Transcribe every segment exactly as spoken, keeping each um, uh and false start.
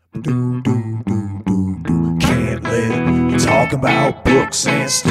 Do, do, do, do, do. Can't let you talk about books and stuff.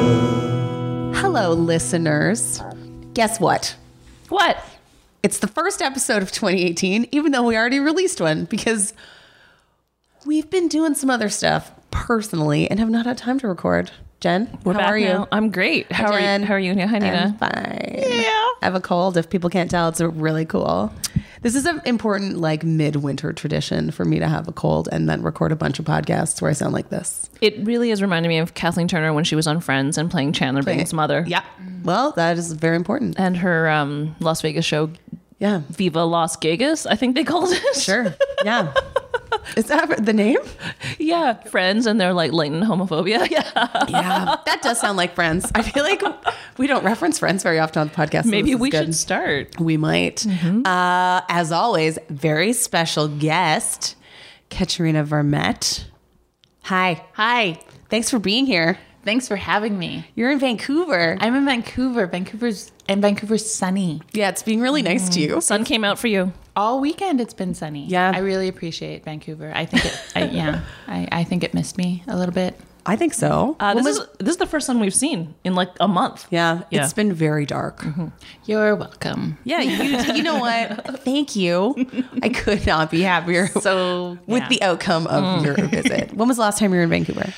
Hello, listeners. Guess what? What? It's the first episode of twenty eighteen, even though we already released one, because we've been doing some other stuff personally and have not had time to record. Jen, We're how back are you? now. I'm great. How Hi, are Jen. you? How are you? Hi, Nina. I'm fine. Yeah. I have a cold. If people can't tell, it's really cool. This is an important, like, midwinter tradition for me to have a cold and then record a bunch of podcasts where I sound like this. It really is reminding me of Kathleen Turner when she was on Friends and playing Chandler Bing's mother. Yeah. Well, that is very important. And her um, Las Vegas show, Yeah. Viva Las Vegas, I think they called it. Sure. Yeah. Is that the name? Yeah. Friends, and they're like lighten homophobia. Yeah. Yeah. That does sound like Friends. I feel like we don't reference Friends very often on the podcast. So Maybe this is we good. should start. We might. Uh, as always, very special guest, Katerina Vermette. Hi. Hi. Thanks for being here. Thanks for having me. You're in Vancouver. I'm in Vancouver. Vancouver's and Vancouver's sunny. Yeah, it's being really nice to you. Sun came out for you. All weekend it's been sunny. Yeah. I really appreciate Vancouver. I think it I, yeah. I, I think it missed me a little bit. I think so. Uh, When this, was- is, this is the first sun we've seen in like a month. yeah, Yeah. it's been very dark. You're welcome. Yeah, you, you know what? Thank you. I could not be happier So with yeah. the outcome of your visit. When was the last time you were in Vancouver?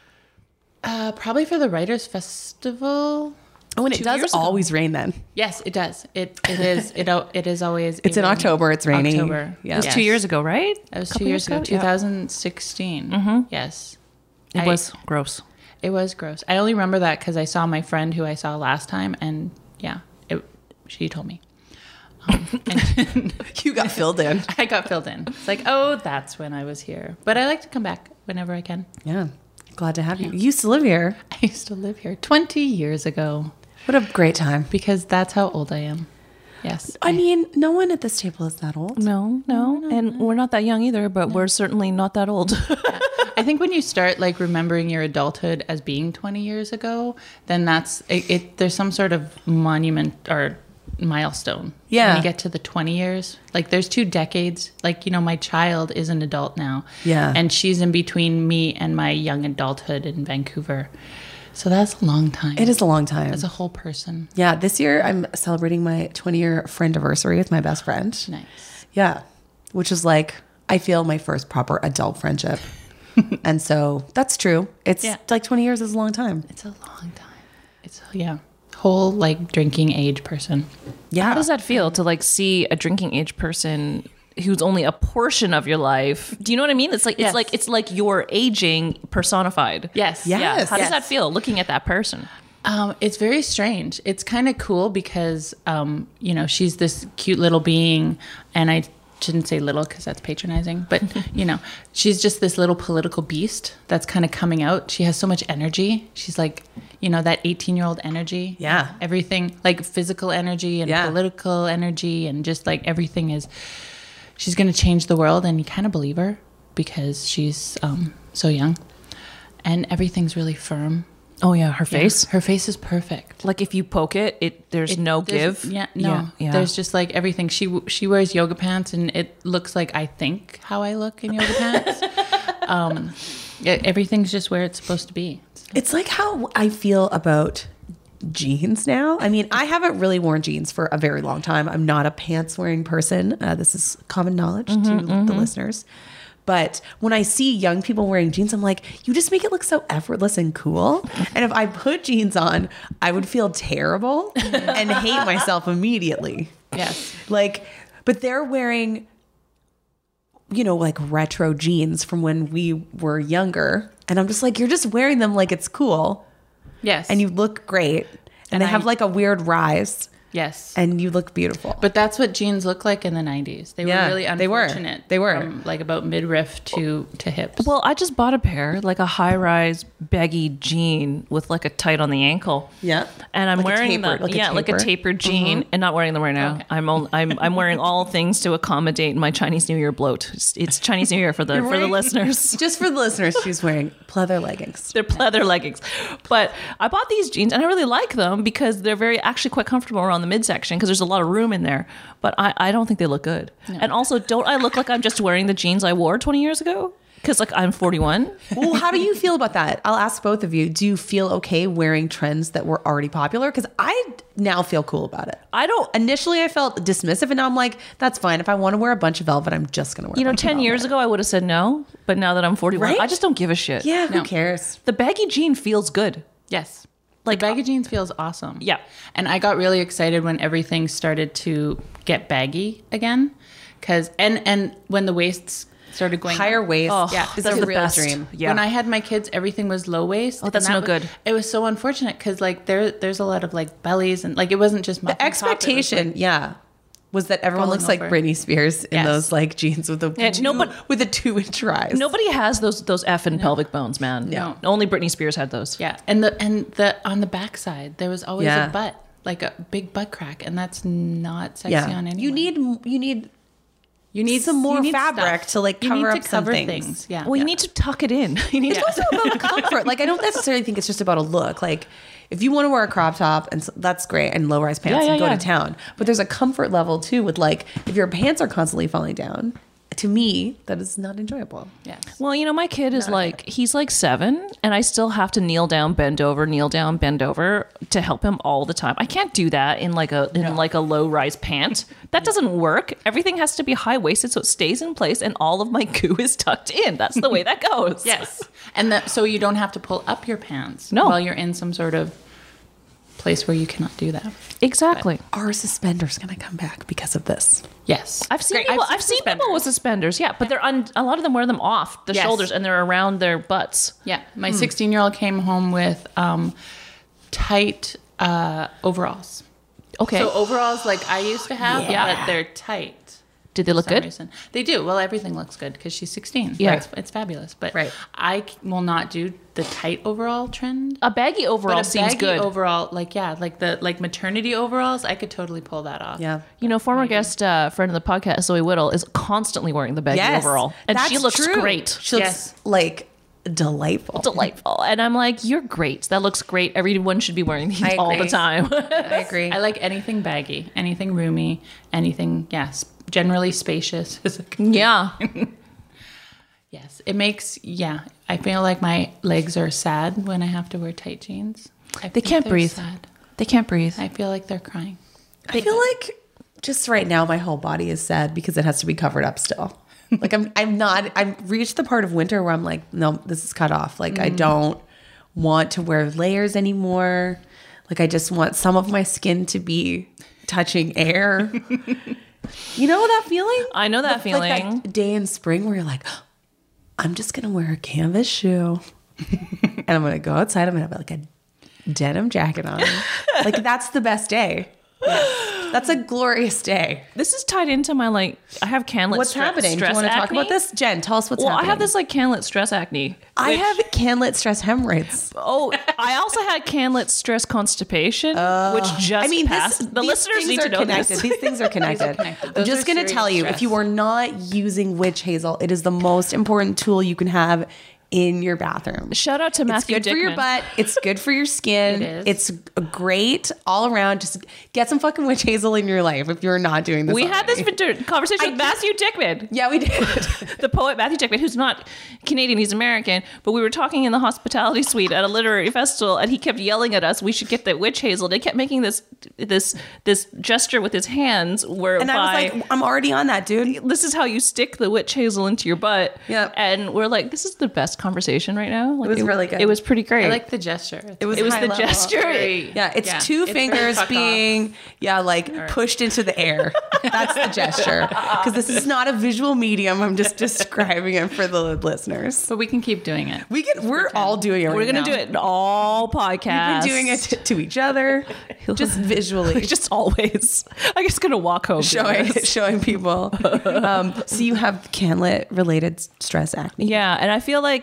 uh, probably for the Writers Festival. Oh, and it Two does years ago. always rain then. Yes, it does. It it is it al- it is always It's in a rainy- October. It's raining. October. Yeah. It was Yes. two years ago, right? That was Couple two years ago. Yeah. twenty sixteen. Yes. It I- was gross. It was gross. I only remember that because I saw my friend who I saw last time, and yeah, it, she told me. Um, and You got filled in. I got filled in. It's like, oh, that's when I was here. But I like to come back whenever I can. Yeah. Glad to have you. You used to live here. I used to live here twenty years ago What a great time. because that's how old I am. Yes. I mean, no one at this table is that old. No, no. And we're not that young either, but we're certainly not that old. I think when you start like remembering your adulthood as being twenty years ago, then that's it, it there's some sort of monument or milestone. Yeah. When you get to the twenty years, like there's two decades. Like, you know, my child is an adult now. Yeah. And she's in between me and my young adulthood in Vancouver. So that's a long time. It is a long time. As a whole person. Yeah, this year I'm celebrating my twenty year friend anniversary with my best friend. Nice. Yeah, which is like, I feel my first proper adult friendship. And so that's true. It's Yeah. like twenty years is a long time. It's a long time. It's, yeah. Whole like drinking age person. Yeah. How does that feel to like see a drinking age person who's only a portion of your life? Do you know what I mean? It's like it's Yes. like it's like you're aging personified. Yes. Yeah. Yeah. Yes. How does Yes. that feel looking at that person? Um, it's very strange. It's kind of cool because, um, you know, she's this cute little being, and I shouldn't say little because that's patronizing, but, you know, she's just this little political beast that's kind of coming out. She has so much energy. She's like, you know, that eighteen-year-old energy. Yeah. Everything, like physical energy and Yeah. political energy, and just like everything is, she's going to change the world, and you kind of believe her because she's um, so young, and everything's really firm. Oh yeah, her face. Her face is perfect. Like if you poke it, it there's It- no there's- give. Yeah, no. Yeah. yeah. There's just like everything. She w- she wears yoga pants, and it looks like I think how I look in yoga pants. um, yeah, everything's just where it's supposed to be. It's like how I feel about jeans now. I mean, I haven't really worn jeans for a very long time. I'm not a pants wearing person. Uh, this is common knowledge to the listeners. But when I see young people wearing jeans, I'm like, you just make it look so effortless and cool. And if I put jeans on, I would feel terrible and hate myself immediately. Yes. Like, but they're wearing, you know, like retro jeans from when we were younger. And I'm just like, you're just wearing them like it's cool. Yes. And you look great. And, And they I- have like a weird rise. yes. And you look beautiful. But that's what jeans look like in the nineties. They Yeah, were really they were. unfortunate. They were. From, like about midriff to to hips. Well, I just bought a pair, like a high-rise baggy jean with like a tight on the ankle. Yeah. And I'm Like a wearing taper- them, like a yeah, like a taper. tapered jean, and not wearing them right now. Okay. I'm, on, I'm I'm wearing all things to accommodate my Chinese New Year bloat. It's, it's Chinese New Year for the You're for the wearing- listeners. Just for the listeners, she's wearing pleather leggings. They're pleather leggings, but I bought these jeans and I really like them because they're very actually quite comfortable around on the midsection because there's a lot of room in there. But I, I don't think they look good. No. And also, don't I look like I'm just wearing the jeans I wore twenty years ago? Because like I'm forty-one. Well, how do you feel about that? I'll ask both of you. Do you feel okay wearing trends that were already popular? Because I now feel cool about it. I don't. Initially, I felt dismissive, and now I'm like, that's fine. If I want to wear a bunch of velvet, I'm just going to wear. You know, a bunch ten of years velvet. ago, I would have said no. But now that I'm forty-one, Right? I just don't give a shit. Yeah, No. who cares? The baggy jean feels good. Yes. Like, Like baggy jeans feels awesome. Yeah. And I got really excited when everything started to get baggy again. Cause and and when the waists started going Higher up. waist. Oh, Yeah, that's is a the real best. dream. Yeah. When I had my kids, everything was low waist. Oh, that's and no that was- good. It was so unfortunate because like there there's a lot of like bellies and like it wasn't just muffin The top, it was, expectation, like- yeah, was that everyone Falling looks like over. Britney Spears in Yes. those like jeans with a Yeah, two, no, but- with a two inch rise. Nobody has those those effing pelvic bones, man. No. Only Britney Spears had those. Yeah, and the and the on the backside there was always Yeah. a butt, like a big butt crack, and that's not sexy Yeah, on anyone. you need you need you need some more you need fabric stuff. to, like, You cover need up to some cover things. Yeah. Well, you need to tuck it in. You need It's also about comfort. Like, I don't necessarily think it's just about a look. Like, if you want to wear a crop top, and so, that's great, and low rise pants, Yeah, and yeah, go yeah. to town. But there's a comfort level too with like, if your pants are constantly falling down. To me, that is not enjoyable. Yes. Well, you know, my kid is like, he's like seven, and I still have to kneel down, bend over, kneel down, bend over to help him all the time. I can't do that in like a in like a low rise pant. That doesn't work. Everything has to be high waisted so it stays in place, and all of my goo is tucked in. That's the way that goes. Yes, and that so you don't have to pull up your pants No. while you're in some sort of place where you cannot do that. Exactly. Are suspenders going to come back because of this? Yes, I've seen Great. people. I've seen, people with suspenders. Yeah, but they're on. A lot of them wear them off the Yes. shoulders, and they're around their butts. Yeah, my sixteen-year-old came home with um, tight uh, overalls. Okay. So overalls like I used to have, Yeah. but they're tight. Did they look for some good? reason. They do. Well, everything looks good because she's sixteen. Yeah. It's, it's fabulous. But Right. I c- will not do the tight overall trend. A baggy overall But a seems baggy good. overall, like yeah, like the like maternity overalls, I could totally pull that off. Yeah. You know, former guest uh, friend of the podcast, Zoe Whittle, is constantly wearing the baggy Yes. overall, and she That's looks true. great. She looks Yes. like delightful. Delightful. And I'm like, you're great. That looks great. Everyone should be wearing these I all agree. the time. I agree. I like anything baggy, anything roomy, anything yes, generally spacious. is a good- yeah. yes, it makes yeah. I feel like my legs are sad when I have to wear tight jeans. I They think can't they're breathe. Sad. They can't breathe. I feel like they're crying. I feel like just right now my whole body is sad because it has to be covered up still. Like I'm I'm not I've reached the part of winter where I'm like, no, this is cut off. Like I don't want to wear layers anymore. Like I just want some of my skin to be touching air. You know that feeling? I know that Like- like feeling. that day in spring where you're like, I'm just gonna wear a canvas shoe and I'm gonna go outside. I'm gonna have like a denim jacket on. Like that's the best day. That's a glorious day. This is tied into my like. I have canlet. What's stre- happening? Do Stress you want to talk acne. about this? Jen, tell us what's Well, happening. I have this like canlet stress acne. I which- have canlet stress hemorrhoids. Oh, I also had canlet stress constipation, which just I mean, this, passed. the these listeners things need are to know connected. this. These things are connected. connected. I'm Those just are going to serious tell you, stress. if you are not using witch hazel, it is the most important tool you can have in your bathroom. Shout out to It's Matthew good for your Dickman. butt. It's good for your skin. It is. It's great all around. Just get some fucking witch hazel in your life if you're not doing this. We had this already. vinter- conversation I with just- Matthew Dickman. Yeah, we did. The poet Matthew Dickman, who's not Canadian, he's American, but we were talking in the hospitality suite at a literary festival, and he kept yelling at us, we should get the witch hazel. And he kept making this this this gesture with his hands whereby And I was like, I'm already on that, dude. this is how you stick the witch hazel into your butt. Yep. And we're like, this is the best conversation right now. Like, It was really good. It was pretty great. I like the gesture. It was, It was high the level. gesture. Very- Yeah, it's yeah, two it's very fingers fuck off. being, yeah, like pushed into the air. That's the gesture. Because this is not a visual medium. I'm just describing it for the listeners. But we can keep doing it. We can. We're all doing it. we're right gonna now. do it in all We've podcasts. been doing it to, to each other, just visually, just always. I'm just gonna walk home doing showing this. showing people. Um, so you have canlet related stress acne. Yeah, and I feel like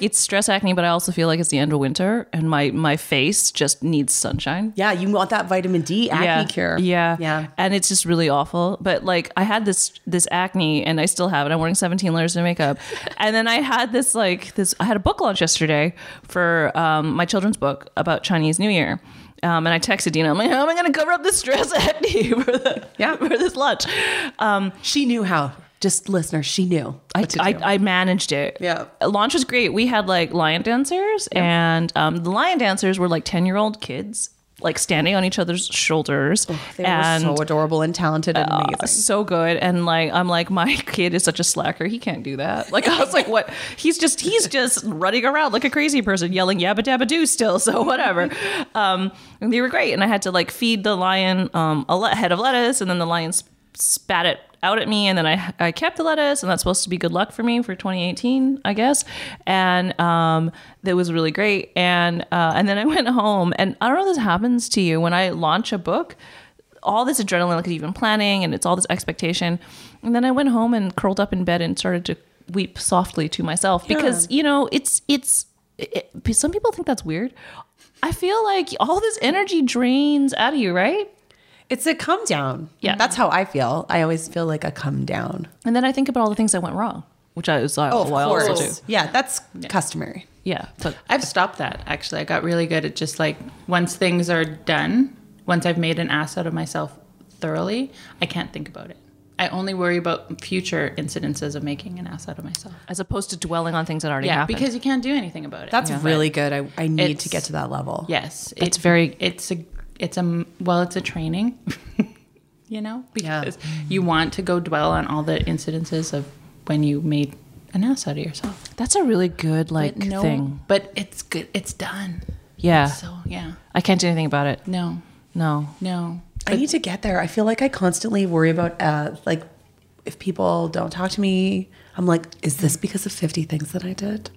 it's stress acne, but I also feel like it's the end of winter and my, my face just needs sunshine. Yeah, you want that vitamin D acne yeah. cure. Yeah. Yeah. And it's just really awful. But like I had this this acne and I still have it. I'm wearing seventeen layers of makeup. And then I had this like this I had a book launch yesterday for um, my children's book about Chinese New Year. Um, and I texted Dina, I'm like, how am I going to cover up this stress acne for, the, Yeah. for this lunch? Um, She knew how. Just listeners, she knew. I, what to I, do. I managed it. Yeah. Launch was great. We had like lion dancers, and um, the lion dancers were like ten year old kids, like standing on each other's shoulders. They and were so adorable and talented and amazing. uh, so good. And like, I'm like, my kid is such a slacker. He can't do that. Like, I was like, what? He's just, he's just running around like a crazy person yelling yabba dabba doo still. So whatever. Um, and they were great. And I had to like feed the lion um, a le- head of lettuce, and then the lion sp- spat it out at me, and then I I kept the lettuce, and that's supposed to be good luck for me for twenty eighteen, I guess. And um, that was really great. And uh, and then I went home, and I don't know if this happens to you when I launch a book. All this adrenaline, like you've been planning, and it's all this expectation. And then I went home and curled up in bed and started to weep softly to myself because you know it's it's. It, some people think that's weird. I feel like all this energy drains out of you, right? It's a come down. Yeah. That's how I feel. I always feel like a come down. And then I think about all the things that went wrong, which I was uh, Oh, of well, I also course. do. Yeah, that's customary. Yeah, but I've stopped that, actually. I got really good at just like, once things are done, once I've made an ass out of myself thoroughly, I can't think about it. I only worry about future incidences of making an ass out of myself. as opposed to dwelling on things that already Yeah, happened. because you can't do anything about it. That's Yeah. really good. I, I need It's- to get to that level. Yes. It's it- very- It's a, it's a, well, it's a training, you know, Yeah. because you want to go dwell on all the incidences of when you made an ass out of yourself. that's a really good like But no, thing. but it's good. It's done. Yeah, So yeah, I can't do anything about it. no, No. no. I need to get there. I feel like I constantly worry about uh, like if people don't talk to me. I'm like, is this because of fifty things that I did?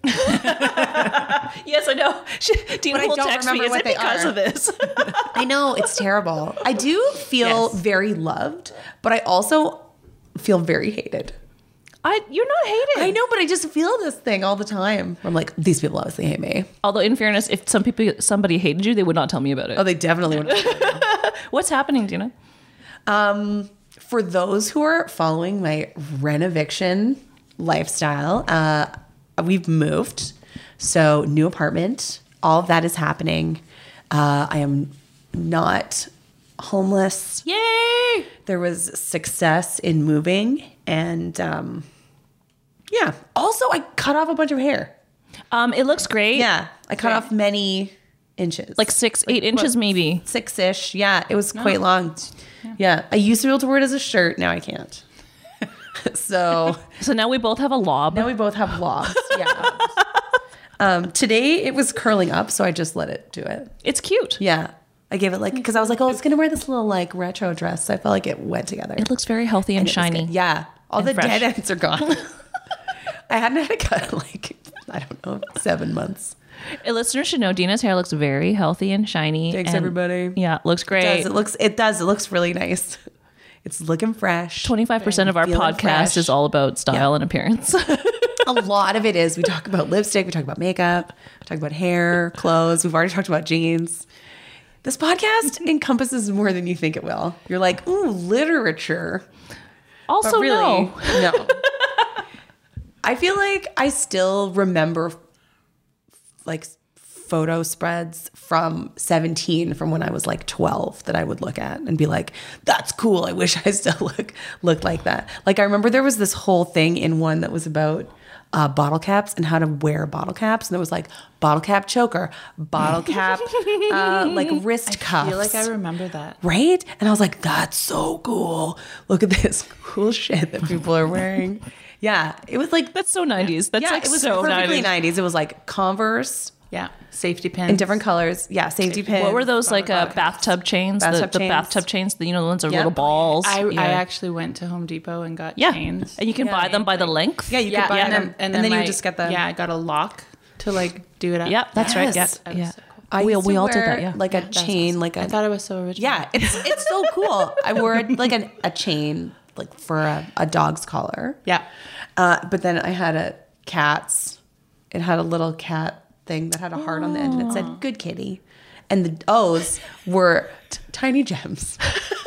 Yes, I know. She, Dina But I will don't text me. remember Is what it they because are." of this? I know, it's terrible. I do feel Yes. very loved, but I also feel very hated. I you're not hated. I know, but I just feel this thing all the time. I'm like, these people obviously hate me. Although, in fairness, if some people somebody hated you, they would not tell me about it. Oh, they definitely want to. What's happening, Dina? Um, for those who are following my renoviction lifestyle, uh, we've moved. So, new apartment, all of that is happening. Uh, I am not homeless. Yay! There was success in moving. And um, yeah, also, I cut off a bunch of hair. Um, it looks great. Yeah, I cut off many inches. like six, eight inches, maybe. Six ish. Yeah, it was quite long. Yeah. I used to be able to wear it as a shirt. Now I can't. So So now we both have a lob. now we both have locks. Yeah. um, today it was curling up, so I just let it do it. It's cute. Yeah. I gave it like, because I was like, oh, it's going to wear this little like retro dress. So I felt like it went together. It looks very healthy and, And it was shiny. good. Yeah. All And the fresh. dead ends are gone. I hadn't had a cut in, like, I don't know, seven months. Uh, Listeners should know Dina's hair looks very healthy and shiny. Thanks, and- everybody. Yeah, looks It great. does. It looks, it does. It looks really nice. It's looking fresh. twenty-five percent of our Feeling podcast fresh. is all about style Yeah. and appearance. A lot of it is we talk about lipstick, we talk about makeup, we talk about hair, clothes. We've already talked about jeans. This podcast encompasses more than you think it will. You're like, ooh, literature. also, But really, no. no. I feel like I still remember like photo spreads from seventeen from when I was like twelve that I would look at and be like, that's cool. I wish I still look looked like that. Like I remember there was this whole thing in one that was about uh, bottle caps and how to wear bottle caps. And there was like bottle cap choker, bottle cap, uh, like wrist cuffs. I feel like I remember that. Right? And I was like, that's so cool. Look at this cool shit that people are wearing. Yeah. It was like, That's so nineties. That's yeah, like it was so perfectly nineties. nineties. It was like Converse Yeah, safety pins in different colors. Yeah, safety pins. What were those like uh, Bottle caps. bathtub chains? Bathtub the, the chains. bathtub chains. The, you know the ones that are Yeah. little balls. I, yeah. I actually went to Home Depot and got yeah, chains. and you can Yeah. buy them by the length. Yeah, you yeah, could buy and them. then, And, then, you my- would just get them. Yeah, I got a lock to like do it up. Yeah, that's right. Yeah, Yes. That was yeah. so cool. I we used we to all did wear, that. Yeah, like a That's chain, awesome. like a I thought it was so original. yeah. It's it's so cool. I wore like a, a chain like for a, a dog's collar. Yeah. Uh, but then I had a cat's It had a little cat thing that had a heart on the end, and it said "Good Kitty," and the O's were t- tiny gems.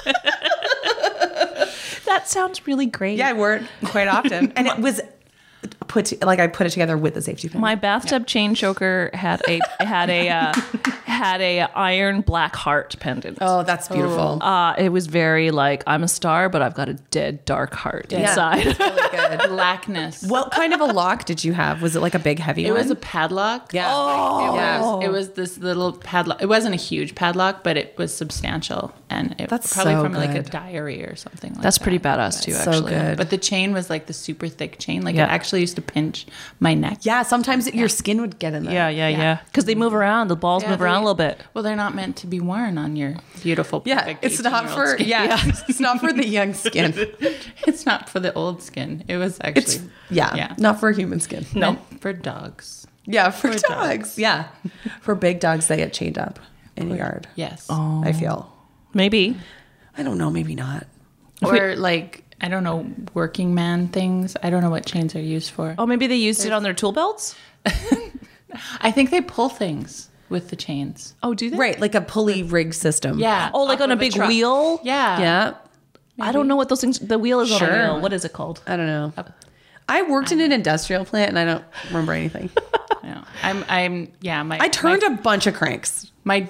That sounds really great. Yeah, I wore it quite often, and it was put to, like I put it together with the safety pin. My bathtub chain choker had a had a uh, had a iron black heart pendant. Oh, that's beautiful. Uh, it was very like, I'm a star, but I've got a dead dark heart inside. Really good. Blackness. What kind of a lock did you have? Was it like a big, heavy It one? was a padlock. Yeah. It Yeah. was. It was this little padlock. It wasn't a huge padlock, but it was substantial, and it That's probably so from like a good. diary or something. Like That's that. pretty badass too, So actually. good. But the chain was like the super thick chain. Like Yeah. it actually used to pinch my neck. Yeah, sometimes your skin would get in there. Yeah, yeah, yeah. Because they move around. The balls Yeah, move around they- a little bit. Well, they're not meant to be worn on your beautiful. Yeah, perfect it's not eighteen-year-old for skin. yeah, it's not for the young skin. It's not for the old skin. It was actually It's yeah, yeah. not for human skin. meant for dogs. Yeah, for, For dogs. dogs. Yeah, for big dogs that get chained up in a yard. Yes. I feel. Maybe. I don't know. Maybe not. Or like I don't know, working man things. I don't know what chains are used for. Oh, maybe they used it on their tool belts? I think they pull things with the chains. Oh, do they? Right, like a pulley rig system. Yeah. Oh, like off on a of big truck. wheel? Yeah. Yeah. I don't know what those things. The wheel is on Sure. a wheel. What is it called? I don't know. I worked in an industrial plant and I don't remember anything. Yeah. I'm. I'm. Yeah. My. I turned my, a bunch of cranks. my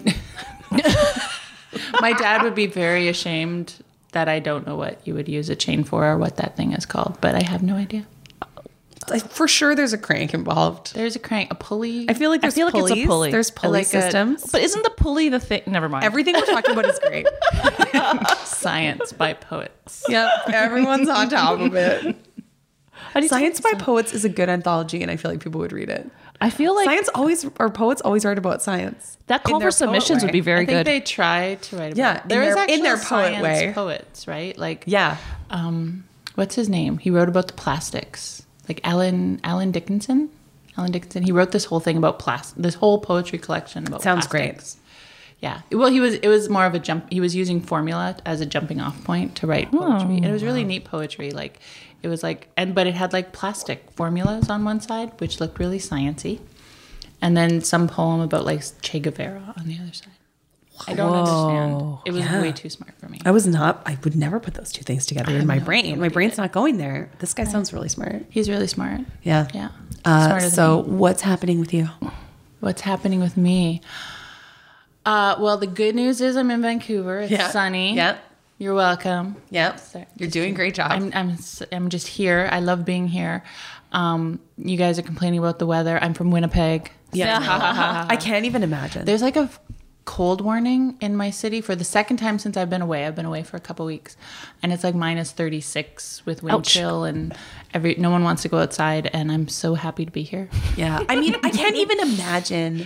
my dad would be very ashamed that I don't know what you would use a chain for or what that thing is called, but I have no idea. Like, for sure, there's a crank involved. There's a crank, a pulley. I feel like I there's feel like it's a pulleys. pulley. There's pulley Like a- systems. But isn't the pulley the thing? Never mind. Everything we're talking about is great. Science by poets. Yeah, everyone's on top of it. How do you Science by Poets is a good anthology, and I feel like people would read it. I feel like Science always, or poets always write about science. that in call their for poet submissions way. would be very I think good. they try to write about Yeah, it. in There is their- actually in their poet science way. poets, right? Like Yeah. um what's his name? He wrote about the plastics. Like Alan Alan Dickinson. Alan Dickinson. He wrote this whole thing about plastic. This whole poetry collection about Sounds plastics. Yeah. Well, he was. It was more of a jump. He was using formula as a jumping off point to write poetry, and it was really neat poetry. Like it was like, and but it had like plastic formulas on one side, which looked really sciencey, and then some poem about like Che Guevara on the other side. I don't understand. It was Yeah. way too smart for me. I was not, I would never put those two things together in my brain. My brain's not going there. This guy sounds really smart. He's really smart. Yeah. Yeah. Uh, Smarter than so, me. what's happening with you? What's happening with me? Uh, well, the good news is I'm in Vancouver. It's Yeah. sunny. Yep. You're welcome. Yep. Sorry. You're doing a great job. I'm, I'm, s- I'm just here. I love being here. Um, you guys are complaining about the weather. I'm from Winnipeg. yeah. I can't even imagine. There's like a f- cold warning in my city for the second time since I've been away. I've been away for a couple weeks, and it's like minus thirty-six with wind Ouch. chill, and every no one wants to go outside. And I'm so happy to be here. Yeah. I mean, I can't even imagine.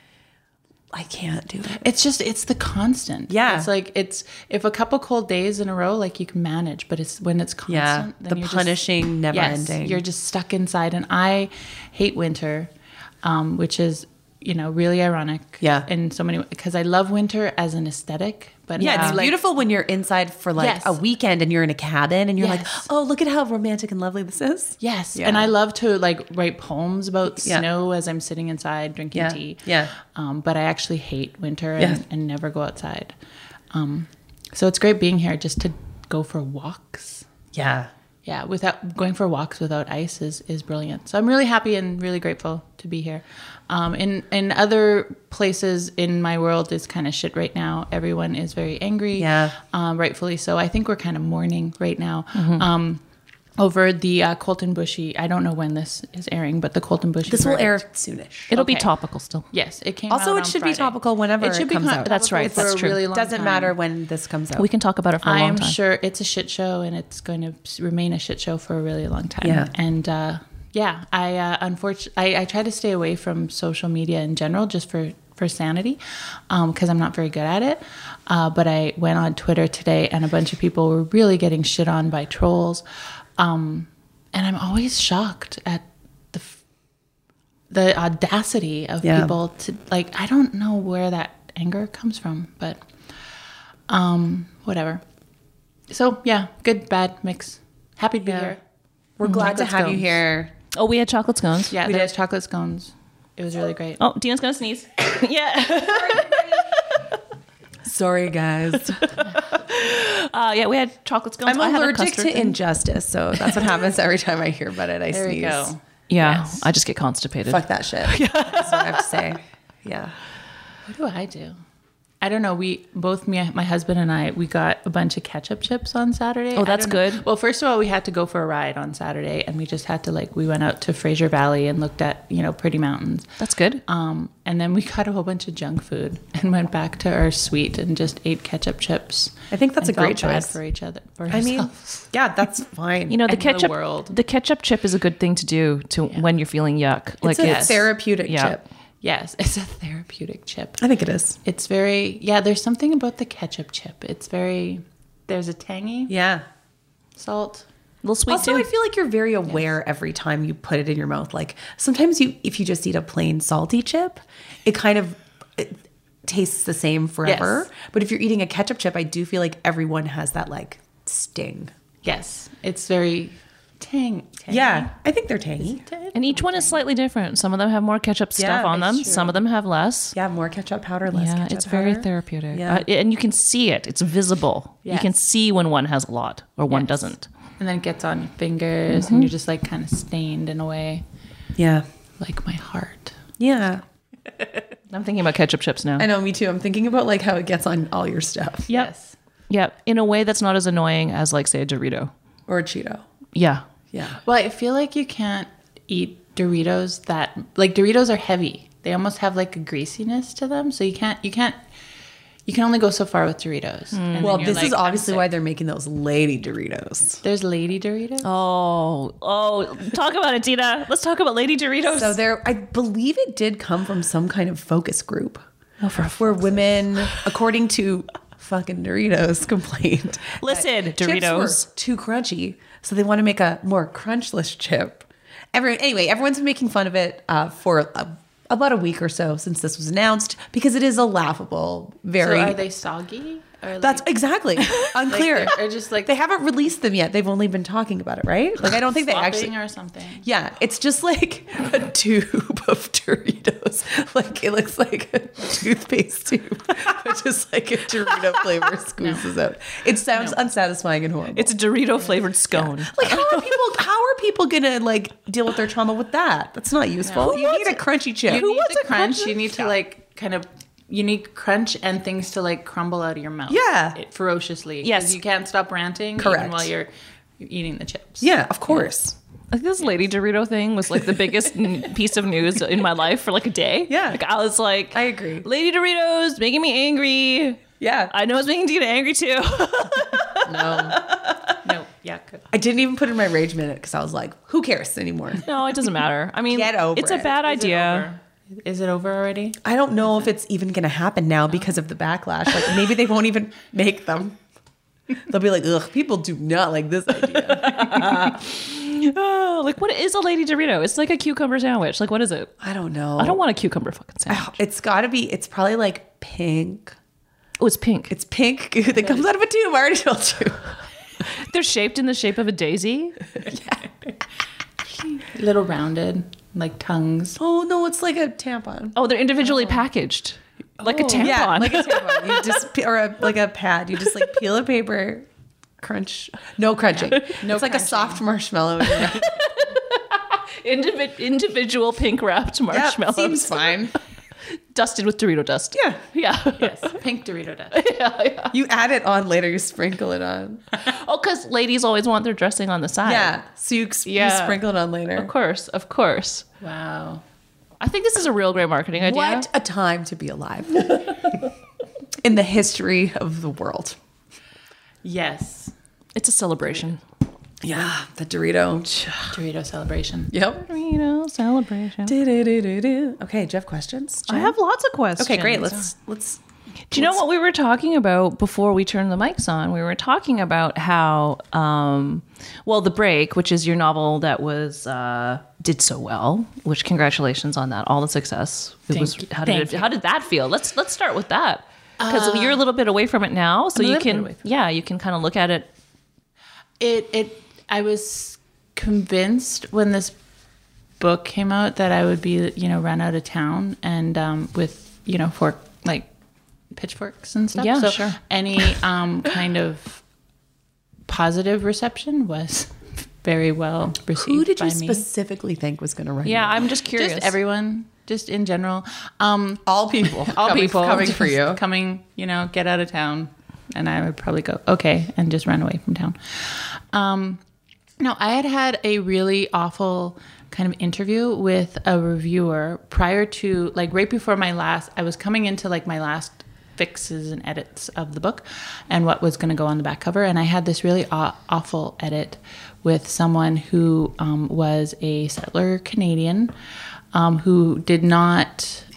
I can't do it. It's just it's the constant. Yeah. It's like it's if a couple cold days in a row, like you can manage, but it's when it's constant. Yeah. then The you're just- punishing, never yes, ending. You're just stuck inside, and I hate winter, um, which is you know really ironic. Yeah. In so many because I love winter as an aesthetic, but Yeah, I it's like- beautiful when you're inside for like Yes. a weekend and you're in a cabin and you're like, Yes. oh, look at how romantic and lovely this is. Yes, Yeah. and I love to like write poems about Yeah. snow as I'm sitting inside drinking Yeah. tea. Yeah. Um, but I actually hate winter and, Yeah. and never go outside. Um, so it's great being here just to go for walks. Yeah. Yeah, without going for walks without ice is, is brilliant. So I'm really happy and really grateful to be here. Um, in in other places in my world is kind of shit right now. Everyone is very angry. Yeah. um, rightfully so. I think we're kind of mourning right now. Um, over the uh, Colton Bushy. I don't know when this is airing, but the Colton Bushy. This will air verdict. soonish. It'll be Okay. topical still. Yes, it came. Also, out it on should be Friday. topical whenever it should be comes con- out. That's right, topical for that's a true. Really long Doesn't time. matter when this comes out. We can talk about it for a long I'm time. sure it's a shit show, and it's going to s- remain a shit show for a really long time. Yeah. And uh, yeah, I uh, unfortunately I, I try to stay away from social media in general, just for for sanity, because I'm not very good at it. Uh, but I went on Twitter today, and a bunch of people were really getting shit on by trolls, um, and I'm always shocked at the f- the audacity of Yeah. people to like. I don't know where that anger comes from, but um, whatever. So yeah, good, bad mix. Happy to be Yeah. here. We're glad to Let's have go. you here. Oh, we had chocolate scones. Yeah, there's chocolate scones. It was really great. Oh, Dina's gonna sneeze. Yeah. Sorry, guys. Uh, yeah, we had chocolate scones. I'm I had a allergic custard to thing. injustice, so that's what happens every time I hear about it. I There we sneeze. go. Yeah, Yes. I just get constipated. Fuck that shit. That's what I have to say. Yeah. What do I do? I don't know. We both, me, my husband and I, we got a bunch of ketchup chips on Saturday. Oh, I that's don't know. good. Well, first of all, we had to go for a ride on Saturday, and we just had to like we went out to Fraser Valley and looked at you know pretty mountains. That's good. Um, and then we got a whole bunch of junk food and went back to our suite and just ate ketchup chips. I think that's and a great felt bad choice. for each other. For I mean, ourselves. yeah, that's fine. You know, the and the ketchup. world. The ketchup chip is a good thing to do to when you're feeling yuck. it's a yes. therapeutic Yeah. chip. Yes, it's a therapeutic chip. I think it is. It's very yeah. There's something about the ketchup chip. It's very there's a tangy Yeah. salt. a little sweet Also, too. I feel like you're very aware every time you put it in your mouth. Like sometimes you, if you just eat a plain salty chip, it kind of it tastes the same forever. Yes. But if you're eating a ketchup chip, I do feel like everyone has that like sting. Yes, it's very tang. tangy. Yeah, I think they're tangy. And each one is slightly different. Some of them have more ketchup stuff Yeah, on them. it's true. Some of them have less. Yeah, more ketchup powder, less Yeah, ketchup it's very powder. therapeutic. Yeah. Uh, and you can see it. It's visible. You can Yes. see when one has a lot or one Yes. doesn't. And then it gets on your fingers, Mm-hmm. and you're just like kind of stained in a way, Yeah. like my heart. Yeah. I'm thinking about ketchup chips now. I know, me too. I'm thinking about like how it gets on all your stuff. Yep. Yes. Yeah, in a way that's not as annoying as like say a Dorito. Or a Cheeto. Yeah. Yeah. Well, I feel like you can't eat Doritos that like Doritos are heavy. They almost have like a greasiness to them, so you can't you can't you can only go so far with Doritos. And then Well, you're this like, is I'm obviously sick. why they're making those lady Doritos. There's Lady Doritos. Oh, oh, talk about it, Dina. Let's talk about Lady Doritos. So there, I believe it did come from some kind of focus group Oh, for where women, according to fucking Doritos, complained. Listen, that chips Doritos. were too crunchy, so they want to make a more crunchless chip. Every, anyway, everyone's been making fun of it uh, for a, about a week or so since this was announced because it is a laughable, very. So are they soggy? Or That's like, exactly unclear. or just like they haven't released them yet. They've only been talking about it, right? Like I don't think they actually. flopping or something. Yeah, it's just like a tube of Doritos. Like it looks like a toothpaste tube, but just like a Dorito flavor squeezes out. It sounds unsatisfying and horrible. It's a Dorito flavored scone. like how are people? How are people gonna like deal with their trauma with that? That's not useful. No. You need a crunchy chip. You need wants the a crunch. crunch? You need to like kind of. You need crunch and things to like crumble out of your mouth. Yeah. It, ferociously. 'cause Yes. You can't stop ranting. Correct. Even while you're, you're eating the chips. Yeah, of course. Like this Lady Dorito thing was like the biggest n- piece of news in my life for like a day. Yeah. Like I was like, I agree. Lady Doritos making me angry. Yeah. I know it's making Dina angry too. No, No. Yeah. Good. I didn't even put it in my rage minute because I was like, who cares anymore? No, it doesn't matter. I mean, Get over it's a it. bad Is it idea. over? Is it over already? I don't know if it's even going to happen now because of the backlash. Like maybe they won't even make them. They'll be like, ugh, people do not like this idea. Oh, like what is a Lady Dorito? It's like a cucumber sandwich. Like what is it? I don't know. I don't want a cucumber fucking sandwich. It's got to be, it's probably like pink. Oh, it's pink. It's pink goo that comes out of a tube. I already told you. They're shaped in the shape of a daisy. Little rounded, like tongues. Oh, no, it's like a tampon. Oh, they're individually packaged. Like a tampon. Yeah, like a tampon. You just, pe- or a, like a pad. You just like peel a paper, crunch. No crunching. No it's like a crunching. soft marshmallow. In your mouth. Indivi- individual pink wrapped Yep, marshmallows. seems fine. Dusted with Dorito dust. Yeah. Yeah. Yes. Pink Dorito dust. yeah, yeah. You add it on later. You sprinkle it on. Oh, because ladies always want their dressing on the side. Yeah. So you, you Yeah. sprinkle it on later. Of course. Of course. Wow. I think this is a real great marketing idea. What a time to be alive in the history of the world. Yes. It's a celebration. Yeah, the Dorito. Dorito celebration. Yep. Dorito celebration. Do-do-do-do-do. Okay, Jeff, questions? I Jen? have lots of questions. Okay, great. Let's let's. Do you know what we were talking about before we turned the mics on? We were talking about how, um, well, The Break, which is your novel that was uh, did so well. Which congratulations on that, all the success. It Thank was. you. How did Thank it, how did that feel? Let's let's start with that because you're a little bit away from it now, so I'm a you little bit can away from yeah you can kind of look at it. It it I was convinced when this book came out that I would be, you know, run out of town and um, with, you know, fork, like pitchforks and stuff. Yeah, so sure. Any um, kind of positive reception was very well received. Who did you by me. specifically think was going to write? Yeah, it? I'm just curious. Just everyone, just in general. Um, all people, all coming, people coming for just you. coming, you know, get out of town. And I would probably go, okay, and just run away from town. Um, no, I had had a really awful kind of interview with a reviewer prior to, like right before my last, I was coming into like my last fixes and edits of the book and what was going to go on the back cover. And I had this really aw- awful edit with someone who um, was a settler Canadian um, who did not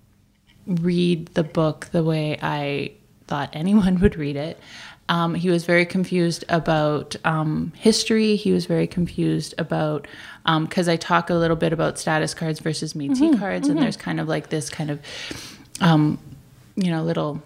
read the book the way I thought anyone would read it. Um, he was very confused about um, history. He was very confused about, because um, I talk a little bit about status cards versus Métis Mm-hmm, cards, mm-hmm. and there's kind of like this kind of, um, you know, little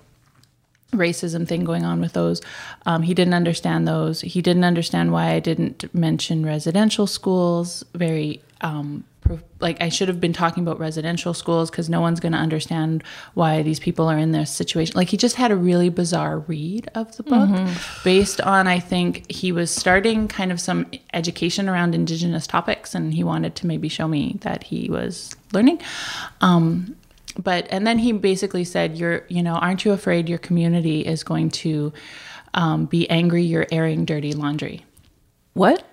racism thing going on with those. Um, he didn't understand those. He didn't understand why I didn't mention residential schools. Very um, like I should have been talking about residential schools because no one's going to understand why these people are in this situation. Like he just had a really bizarre read of the book mm-hmm. based on, I think he was starting kind of some education around Indigenous topics and he wanted to maybe show me that he was learning. Um, but, and then he basically said, you're, you know, aren't you afraid your community is going to um, be angry you're airing dirty laundry? What?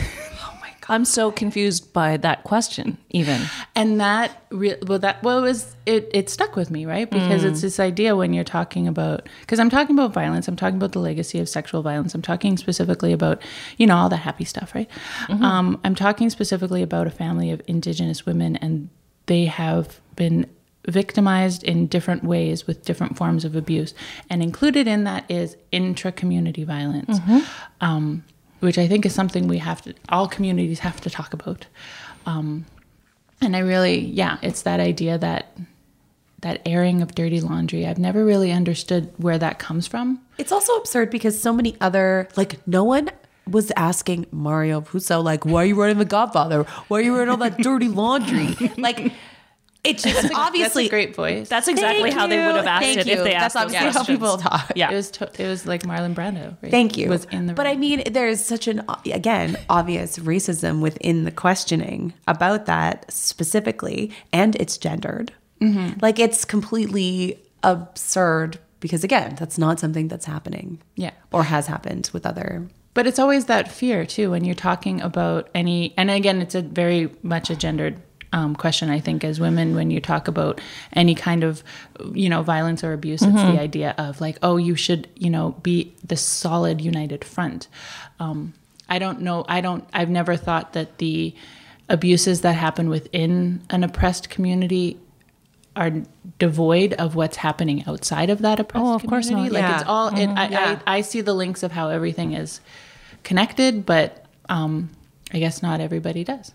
I'm so confused by that question, even. And that, re- well, that, well, it was, it, it stuck with me, right? Because mm. it's this idea when you're talking about, because I'm talking about violence, I'm talking about the legacy of sexual violence, I'm talking specifically about, you know, all the happy stuff, right? Mm-hmm. Um, I'm talking specifically about a family of Indigenous women, and they have been victimized in different ways with different forms of abuse. And included in that is intra-community violence. Mm-hmm. Um, which I think is something we have to, all communities have to talk about. Um, and I really, yeah, it's that idea that, that airing of dirty laundry, I've never really understood where that comes from. It's also absurd because so many other, like no one was asking Mario Puzo, like, why are you writing The Godfather? Why are you writing all that dirty laundry? Like, it's just that's a, obviously that's a great voice. That's exactly Thank how they would have asked Thank it you. if they That's asked obviously those how questions. people talk. Yeah, it was to, it was like Marlon Brando. Right? Thank you. Was in the but room. I mean, there's such an again obvious racism within the questioning about that specifically, and it's gendered. Mm-hmm. Like it's completely absurd because again, that's not something that's happening. Yeah, or has happened with other. But it's always that fear too when you're talking about any, and again, it's a very much a gendered Um, question, I think, as women, when you talk about any kind of, you know, violence or abuse, mm-hmm. it's the idea of like, oh, you should, you know, be the solid united front. Um, I don't know. I don't, I've never thought that the abuses that happen within an oppressed community are devoid of what's happening outside of that oppressed oh, of community. course not. Like Yeah. it's all, it, Mm-hmm. I, Yeah. I, I see the links of how everything is connected, but um, I guess not everybody does.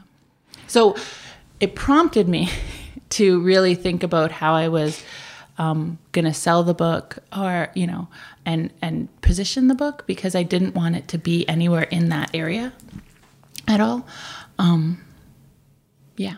So it prompted me to really think about how I was um, going to sell the book or, you know, and, and position the book because I didn't want it to be anywhere in that area at all. Um, yeah.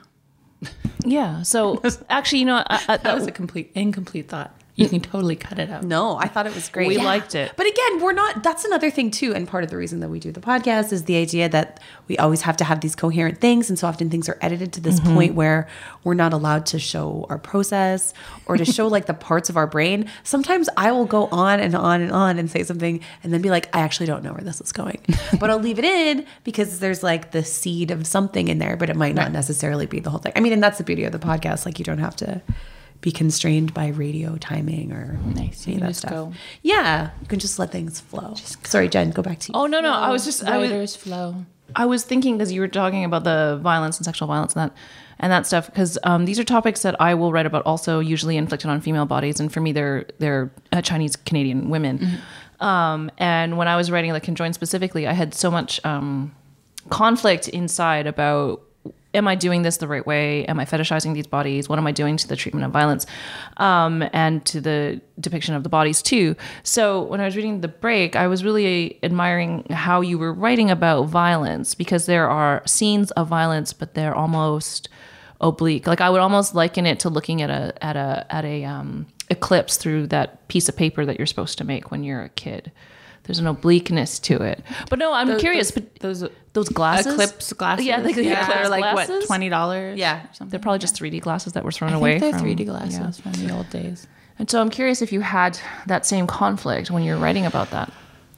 Yeah. So actually, you know, I, I, That was a complete, incomplete thought. You can totally cut it out. No, I thought it was great. We liked it. But again, we're not, that's another thing too. And part of the reason that we do the podcast is the idea that we always have to have these coherent things. And so often things are edited to this mm-hmm. point where we're not allowed to show our process or to show like the parts of our brain. Sometimes I will go on and on and on and say something and then be like, I actually don't know where this is going. But I'll leave it in because there's like the seed of something in there, but it might not right. necessarily be the whole thing. I mean, and that's the beauty of the podcast. Like you don't have to be constrained by radio timing or nice. any You of that just stuff. go. Yeah, you can just let things flow. Sorry, Jen, go back to you. Oh no, no, I was just I was, Writers flow. I was thinking because you were talking about the violence and sexual violence and that and that stuff because um, these are topics that I will write about also usually inflicted on female bodies, and for me they're they're uh, Chinese Canadian women. Mm-hmm. Um, and when I was writing The Conjoined specifically, I had so much um, conflict inside about am I doing this the right way? Am I fetishizing these bodies? What am I doing to the treatment of violence, um, and to the depiction of the bodies too? So when I was reading The Break, I was really admiring how you were writing about violence, because there are scenes of violence, but they're almost oblique. Like I would almost liken it to looking at a at a at a um, eclipse through that piece of paper that you're supposed to make when you're a kid. There's an obliqueness to it. But no, I'm Those- curious. those- But those those glasses, Eclipse glasses. Yeah, the yeah, eclipse they're like glasses? what, twenty dollars? Yeah. or something. they're probably just three D glasses that were thrown I away. think they're from, three D glasses yeah. from the old days. And so I'm curious if you had that same conflict when you're writing about that.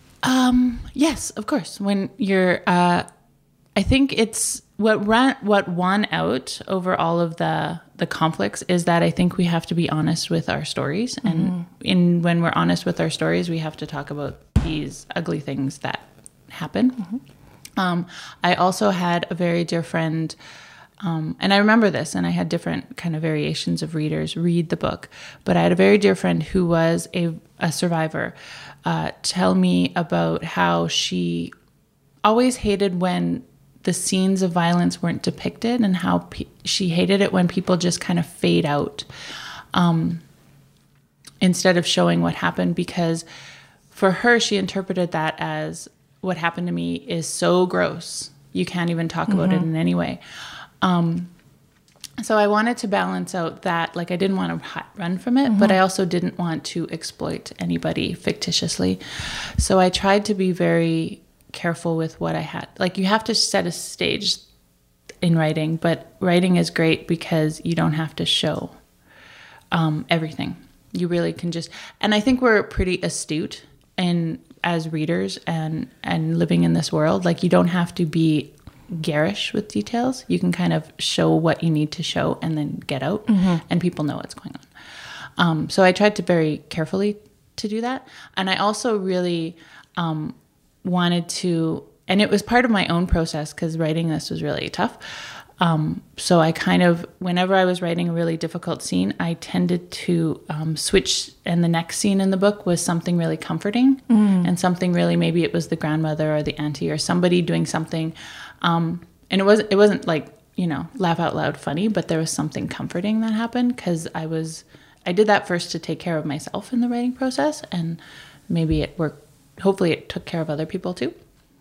Um, yes, of course. When you're, uh, I think it's what ran, what won out over all of the the conflicts is that I think we have to be honest with our stories, and Mm-hmm. in when we're honest with our stories, we have to talk about these ugly things that happen. Mm-hmm. Um, I also had a very dear friend. Um, and I remember this, and I had different kind of variations of readers read the book. But I had a very dear friend who was a, a survivor uh, tell me about how she always hated when the scenes of violence weren't depicted, and how pe- she hated it when people just kind of fade out um, instead of showing what happened, because for her, she interpreted that as what happened to me is so gross. You can't even talk about it in any way. Um, so I wanted to balance out that, like, I didn't want to hi- run from it, but I also didn't want to exploit anybody fictitiously. So I tried to be very careful with what I had. Like, you have to set a stage in writing, but writing is great because you don't have to show um, everything. You really can just, and I think we're pretty astute in as readers and and living in this world. Like, you don't have to be garish with details. You can kind of show what you need to show and then get out, and people know what's going on. Um, so I tried to very carefully to do that, and I also really um, wanted to, and it was part of my own process because writing this was really tough. Um, so I kind of, whenever I was writing a really difficult scene, I tended to um, switch, and the next scene in the book was something really comforting and something really, maybe it was the grandmother or the auntie or somebody doing something. Um, and it wasn't, it wasn't like, you know, laugh out loud funny, but there was something comforting that happened because I was, I did that first to take care of myself in the writing process, and maybe it worked. Hopefully it took care of other people too.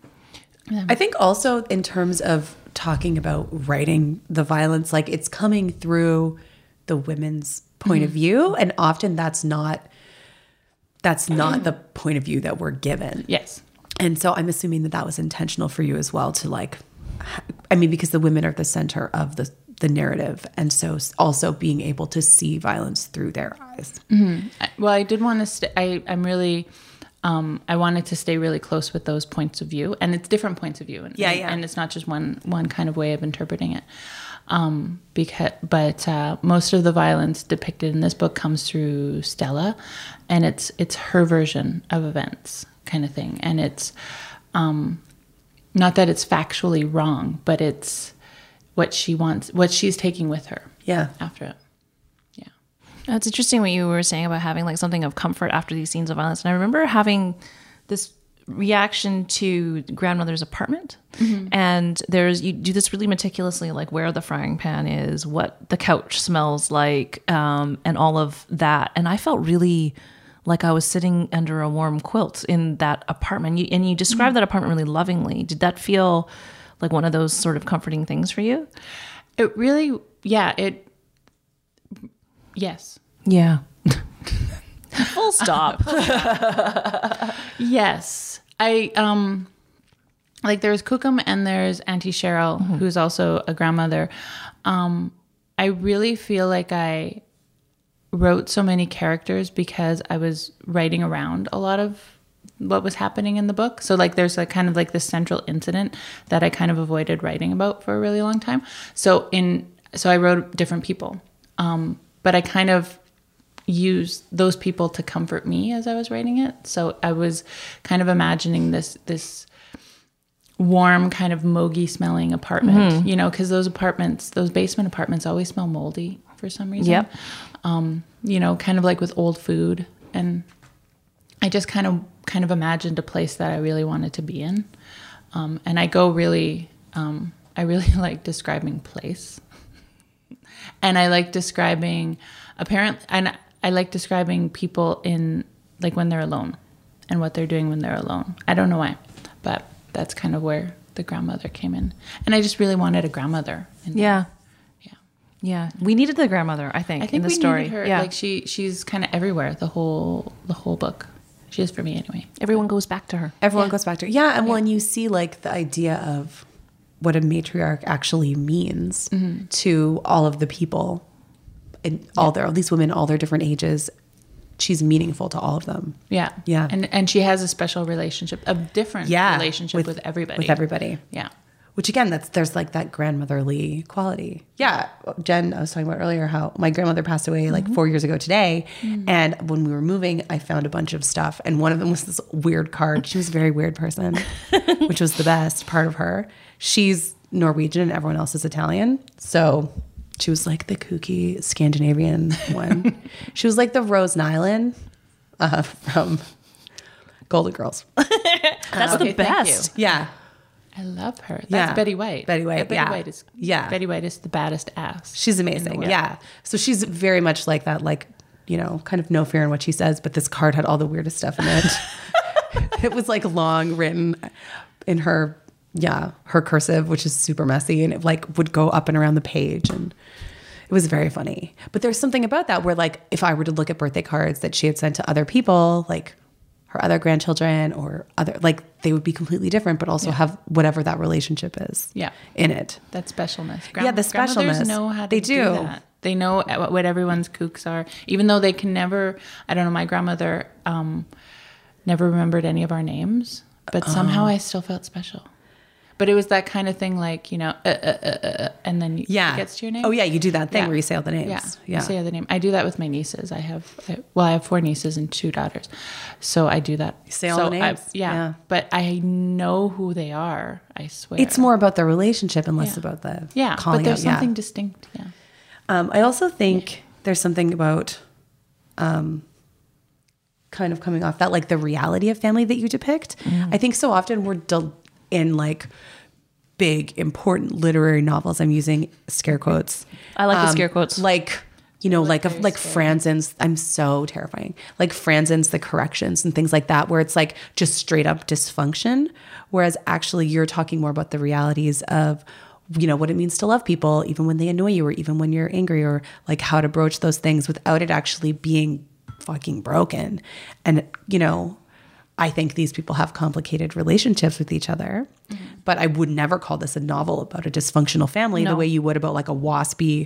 I think also in terms of talking about writing the violence, like it's coming through the women's point of view, and often that's not that's not the point of view that we're given. Yes. And so I'm assuming that that was intentional for you as well to like, I mean, because the women are the center of the the narrative, and so also being able to see violence through their eyes. Mm-hmm. Well, I did want to. St- I I'm really. Um, I wanted to stay really close with those points of view, and it's different points of view, and, Yeah, yeah. and it's not just one one kind of way of interpreting it. Um, because, but uh, most of the violence depicted in this book comes through Stella, and it's it's her version of events, kind of thing, and it's um, not that it's factually wrong, but it's what she wants, what she's taking with her. Yeah. After it. It's interesting what you were saying about having like something of comfort after these scenes of violence. And I remember having this reaction to grandmother's apartment. Mm-hmm. And there's, you do this really meticulously, like where the frying pan is, what the couch smells like, um, and all of that. And I felt really like I was sitting under a warm quilt in that apartment. You, and you described mm-hmm. that apartment really lovingly. Did that feel like one of those sort of comforting things for you? It really, yeah, it, yes. Yeah. Full stop. Yes. I, um, like there's Kukum and there's Auntie Cheryl, mm-hmm. who's also a grandmother. Um, I really feel like I wrote so many characters because I was writing around a lot of what was happening in the book. So like there's like kind of like this central incident that I kind of avoided writing about for a really long time. So in, so I wrote different people. Um, but I kind of used those people to comfort me as I was writing it. So I was kind of imagining this this warm, kind of mogy smelling apartment, mm-hmm. you know, because those apartments, those basement apartments always smell moldy for some reason. Yep. Um, you know, kind of like with old food. And I just kind of kind of imagined a place that I really wanted to be in. Um, and I go really, um, I really like describing place. And I like describing apparently, and I like describing people in like when they're alone and what they're doing when they're alone. I don't know why, but that's kind of where the grandmother came in. And I just really wanted a grandmother. In there. Yeah. Yeah. Yeah. We needed the grandmother, I think, I think in the we story. needed her. Yeah. Like she, she's kind of everywhere. The whole, the whole book. She is for me anyway. Everyone goes back to her. Everyone Yeah. goes back to yeah, and when you see like the idea of what a matriarch actually means Mm-hmm. to all of the people, and all their all these women, all their different ages, she's meaningful to all of them. Yeah. Yeah. And and she has a special relationship, a different Yeah, relationship with, everybody. With everybody. Yeah. Which again, that's there's like that grandmotherly quality. Yeah, Jen, I was talking about earlier how my grandmother passed away like Mm-hmm. four years ago today, and when we were moving, I found a bunch of stuff, and one of them was this weird card. She was a very weird person, which was the best part of her. She's Norwegian, and everyone else is Italian, so she was like the kooky Scandinavian one. She was like the Rose Nyland uh, from Golden Girls. That's Okay, the thank best. Yeah. I love her. That's Yeah. Betty White. Betty White, Betty yeah. White is Yeah. Betty White is the baddest ass. She's amazing. world. Yeah. So she's very much like that, like, you know, kind of no fear in what she says, but this card had all the weirdest stuff in it. It was like long written in her, yeah, her cursive, which is super messy, and it like would go up and around the page, and it was very funny. But there's something about that where like if I were to look at birthday cards that she had sent to other people, like her other grandchildren or other, like they would be completely different, but also have whatever that relationship is Yeah. in it. That specialness. Yeah, the grandmothers specialness. know how to They do. do. that. They know what what everyone's kooks are, even though they can never. I don't know. My grandmother um, never remembered any of our names, but somehow I still felt special. But it was that kind of thing, like you know, uh, uh, uh, uh, and then Yeah. it gets to your name. Oh yeah, you do that thing Yeah. where you say all the names. Yeah, Yeah. you say the name. I do that with my nieces. I have, I, well, I have four nieces and two daughters, so I do that. You say all so the I- names? yeah. Yeah. But I know who they are. I swear. It's more about the relationship and less Yeah. about the yeah, calling but there's out. Yeah. something distinct. Yeah. Um, I also think there's something about um, kind of coming off that, like the reality of family that you depict. I think so often we're del- in like big, important literary novels. I'm using scare quotes. I like the scare quotes. Like, you know, like, very of like scary. Franzen's, I'm so terrifying. Like Franzen's The Corrections and things like that, where it's like just straight up dysfunction. Whereas actually you're talking more about the realities of, you know, what it means to love people, even when they annoy you or even when you're angry, or like how to broach those things without it actually being fucking broken. And, you know, I think these people have complicated relationships with each other, Mm-hmm. but I would never call this a novel about a dysfunctional family the No. way you would about like a waspy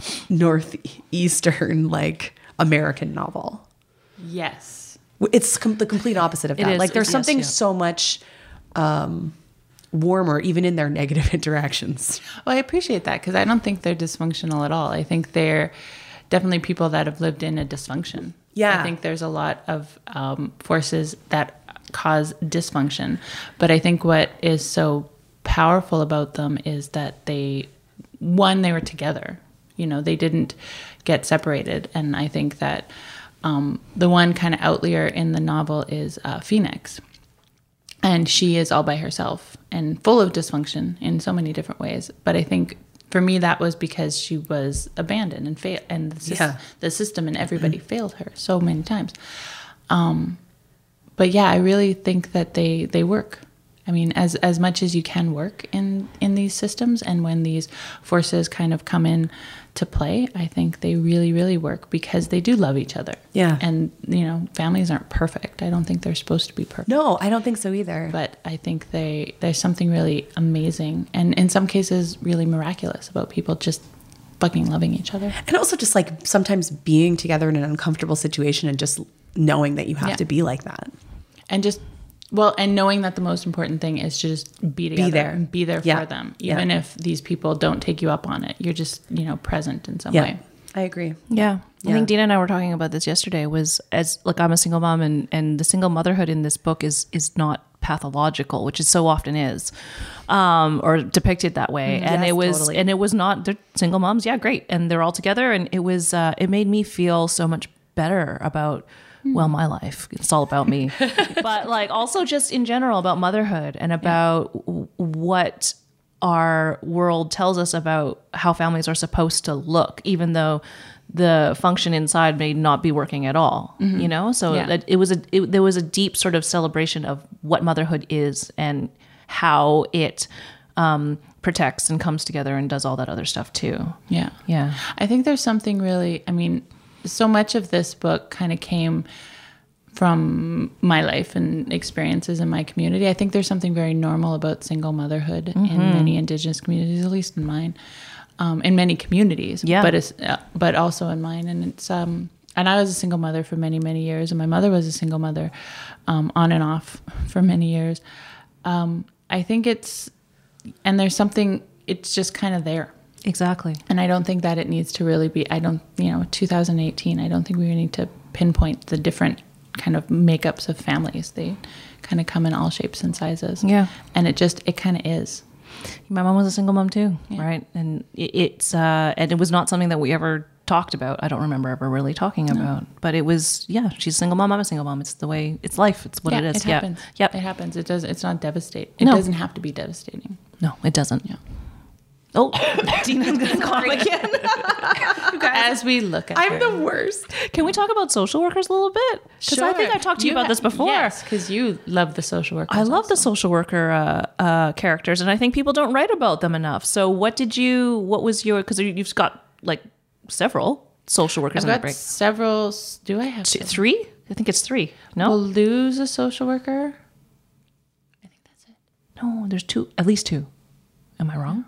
northeastern like American novel. Yes. It's com- the complete opposite of It that. is. Like there's Yes, something yeah. so much um, warmer even in their negative interactions. Well, I appreciate that because I don't think they're dysfunctional at all. I think they're definitely people that have lived in a dysfunction. Yeah. I think there's a lot of um, forces that cause dysfunction. But I think what is so powerful about them is that they, one, they were together. You know, they didn't get separated. And I think that um, the one kind of outlier in the novel is uh, Phoenix. And she is all by herself and full of dysfunction in so many different ways. But I think for me, that was because she was abandoned and failed, and the, sys- Yeah. the system and everybody failed her so many times. Um, but yeah, I really think that they they work. I mean, as as much as you can work in in these systems, and when these forces kind of come in to play, I think they really really work because they do love each other. Yeah. And you know, families aren't perfect. I don't think they're supposed to be perfect. No, I don't think so either. But I think they there's something really amazing and in some cases really miraculous about people just fucking loving each other. And also just like sometimes being together in an uncomfortable situation and just knowing that you have Yeah. to be like that. And just well, and knowing that the most important thing is to just be together there. and be there Yeah. for them, Yeah. even if these people don't take you up on it. You're just, you know, present in some Yeah. way. I agree. Yeah. Yeah. I think Dina and I were talking about this yesterday was as like I'm a single mom and, and the single motherhood in this book is is not pathological, which it so often is, um, or depicted that way. and yes, it was totally. and it was not they're single moms, yeah, great. And they're all together and it was uh, it made me feel so much better about well, my life. It's all about me. But like also just in general about motherhood and about w what our world tells us about how families are supposed to look, even though the function inside may not be working at all, you know? So Yeah. it, it was a, it, there was a deep sort of celebration of what motherhood is and how it um, protects and comes together and does all that other stuff too. Yeah. Yeah. I think there's something really, I mean, so much of this book kind of came from my life and experiences in my community. I think there's something very normal about single motherhood in many Indigenous communities, at least in mine, um, in many communities, Yeah. but it's, uh, but also in mine. And it's, um, and I was a single mother for many, many years. And my mother was a single mother, um, on and off for many years. Um, I think it's, and there's something, it's just kind of there. Exactly. And I don't think that it needs to really be, I don't, you know, two thousand eighteen, I don't think we need to pinpoint the different kind of makeups of families. They kind of come in all shapes and sizes. Yeah. And it just, it kind of is. My mom was a single mom too, Yeah. right? And it, it's uh, and it was not something that we ever talked about. I don't remember ever really talking about. But it was, yeah, she's a single mom. I'm a single mom. It's the way, it's life. It's what yeah, it is. It happens. Yeah. Yep. It happens. It does. It's not devastating. It No. doesn't have to be devastating. No, it doesn't. Yeah. Oh, Dina's gonna call again. As we look at I'm her. the worst. Can we talk about social workers a little bit? Because I think Sure. I talked to you, about ha- this before. Yes, because you love the social workers. I love the also. social worker uh, uh, characters, and I think people don't write about them enough. So, what did you? What was your? Because you've got like several social workers I've in that got break. several. s- Do I have Two- several? Three? I think it's three. No, Well, Lou's a social worker. I think that's it. no, there's two. At least two. Am I wrong?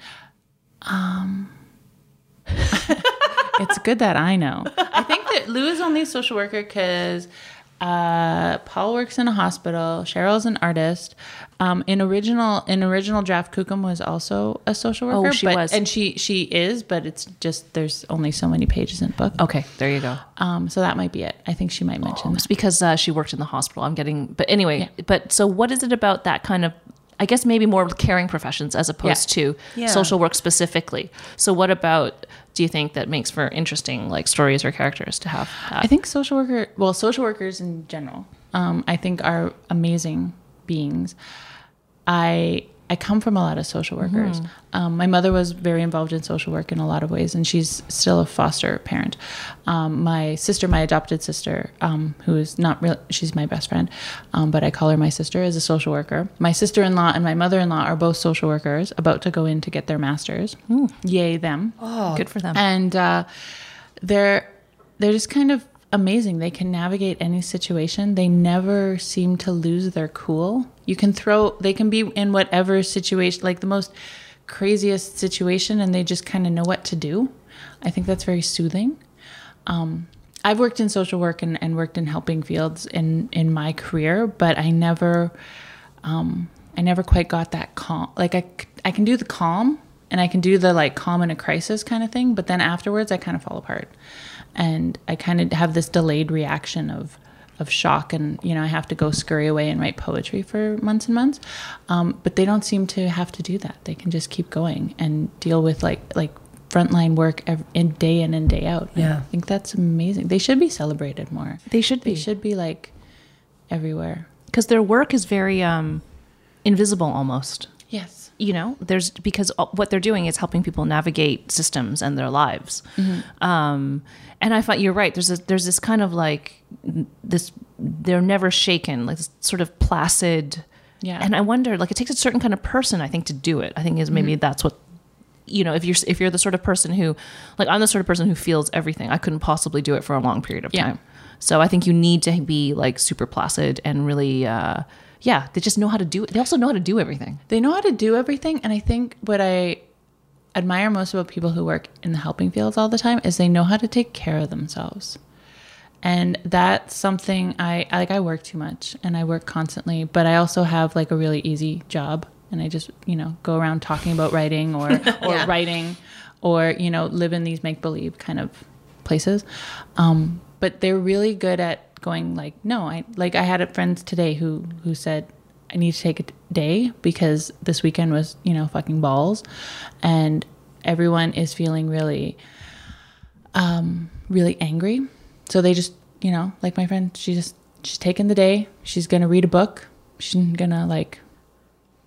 It's good that I know. I think that Lou is only a social worker because uh, Paul works in a hospital. Cheryl's an artist. Um, in original, in original draft, Kukum was also a social worker. Oh, she but, was. and she she is, but it's just there's only so many pages in the book. Okay, there you go. Um, so that might be it. I think she might mention It's that. because uh, she worked in the hospital. I'm getting, but anyway. But so, what is it about that kind of? I guess maybe more caring professions as opposed to Yeah. social work specifically. So, what about do you think that makes for interesting like stories or characters to have? That? I think social worker, well, social workers in general, um, I think are amazing beings. I I come from a lot of social workers. Um, my mother was very involved in social work in a lot of ways, and she's still a foster parent. Um, my sister, my adopted sister, um, who is not real, she's my best friend, um, but I call her my sister, is a social worker. My sister-in-law and my mother-in-law are both social workers, about to go in to get their masters. Yay them! Good for them. And uh, they're they're just kind of amazing. They can navigate any situation. They never seem to lose their cool. You can throw, they can be in whatever situation, like the most craziest situation, and they just kind of know what to do. I think that's very soothing. Um, I've worked in social work and, and worked in helping fields in, in my career, but I never, um, I never quite got that calm. Like I, c- I can do the calm and I can do the like calm in a crisis kind of thing, but then afterwards I kind of fall apart. And I kind of have this delayed reaction of of shock, and you know I have to go scurry away and write poetry for months and months. Um, but they don't seem to have to do that. They can just keep going and deal with like like frontline work every, in day in and day out. And Yeah. I think that's amazing. They should be celebrated more. They should They be. should be like everywhere. Because their work is very um, invisible almost. Yes. You know, there's because what they're doing is helping people navigate systems and their lives. Um, and I thought you're right. There's a, there's this kind of like this. They're never shaken, like this sort of placid. Yeah. And I wonder, like, it takes a certain kind of person, I think, to do it. I think is maybe that's what. You know, if you're if you're the sort of person who, like, I'm the sort of person who feels everything. I couldn't possibly do it for a long period of Yeah. time. So I think you need to be like super placid and really, uh, yeah, they just know how to do it. They also know how to do everything. They know how to do everything. And I think what I admire most about people who work in the helping fields all the time is they know how to take care of themselves. And that's something I like. I work too much and I work constantly, but I also have like a really easy job. And I just, you know, go around talking about writing or, or Yeah. writing or, you know, live in these make-believe kind of places. Um, but they're really good at going like, no, I like I had a friend today who, who said, I need to take a day because this weekend was, you know, fucking balls. And everyone is feeling really, um, really angry. So they just, you know, like my friend, she just, she's taking the day. She's going to read a book. She's going to like,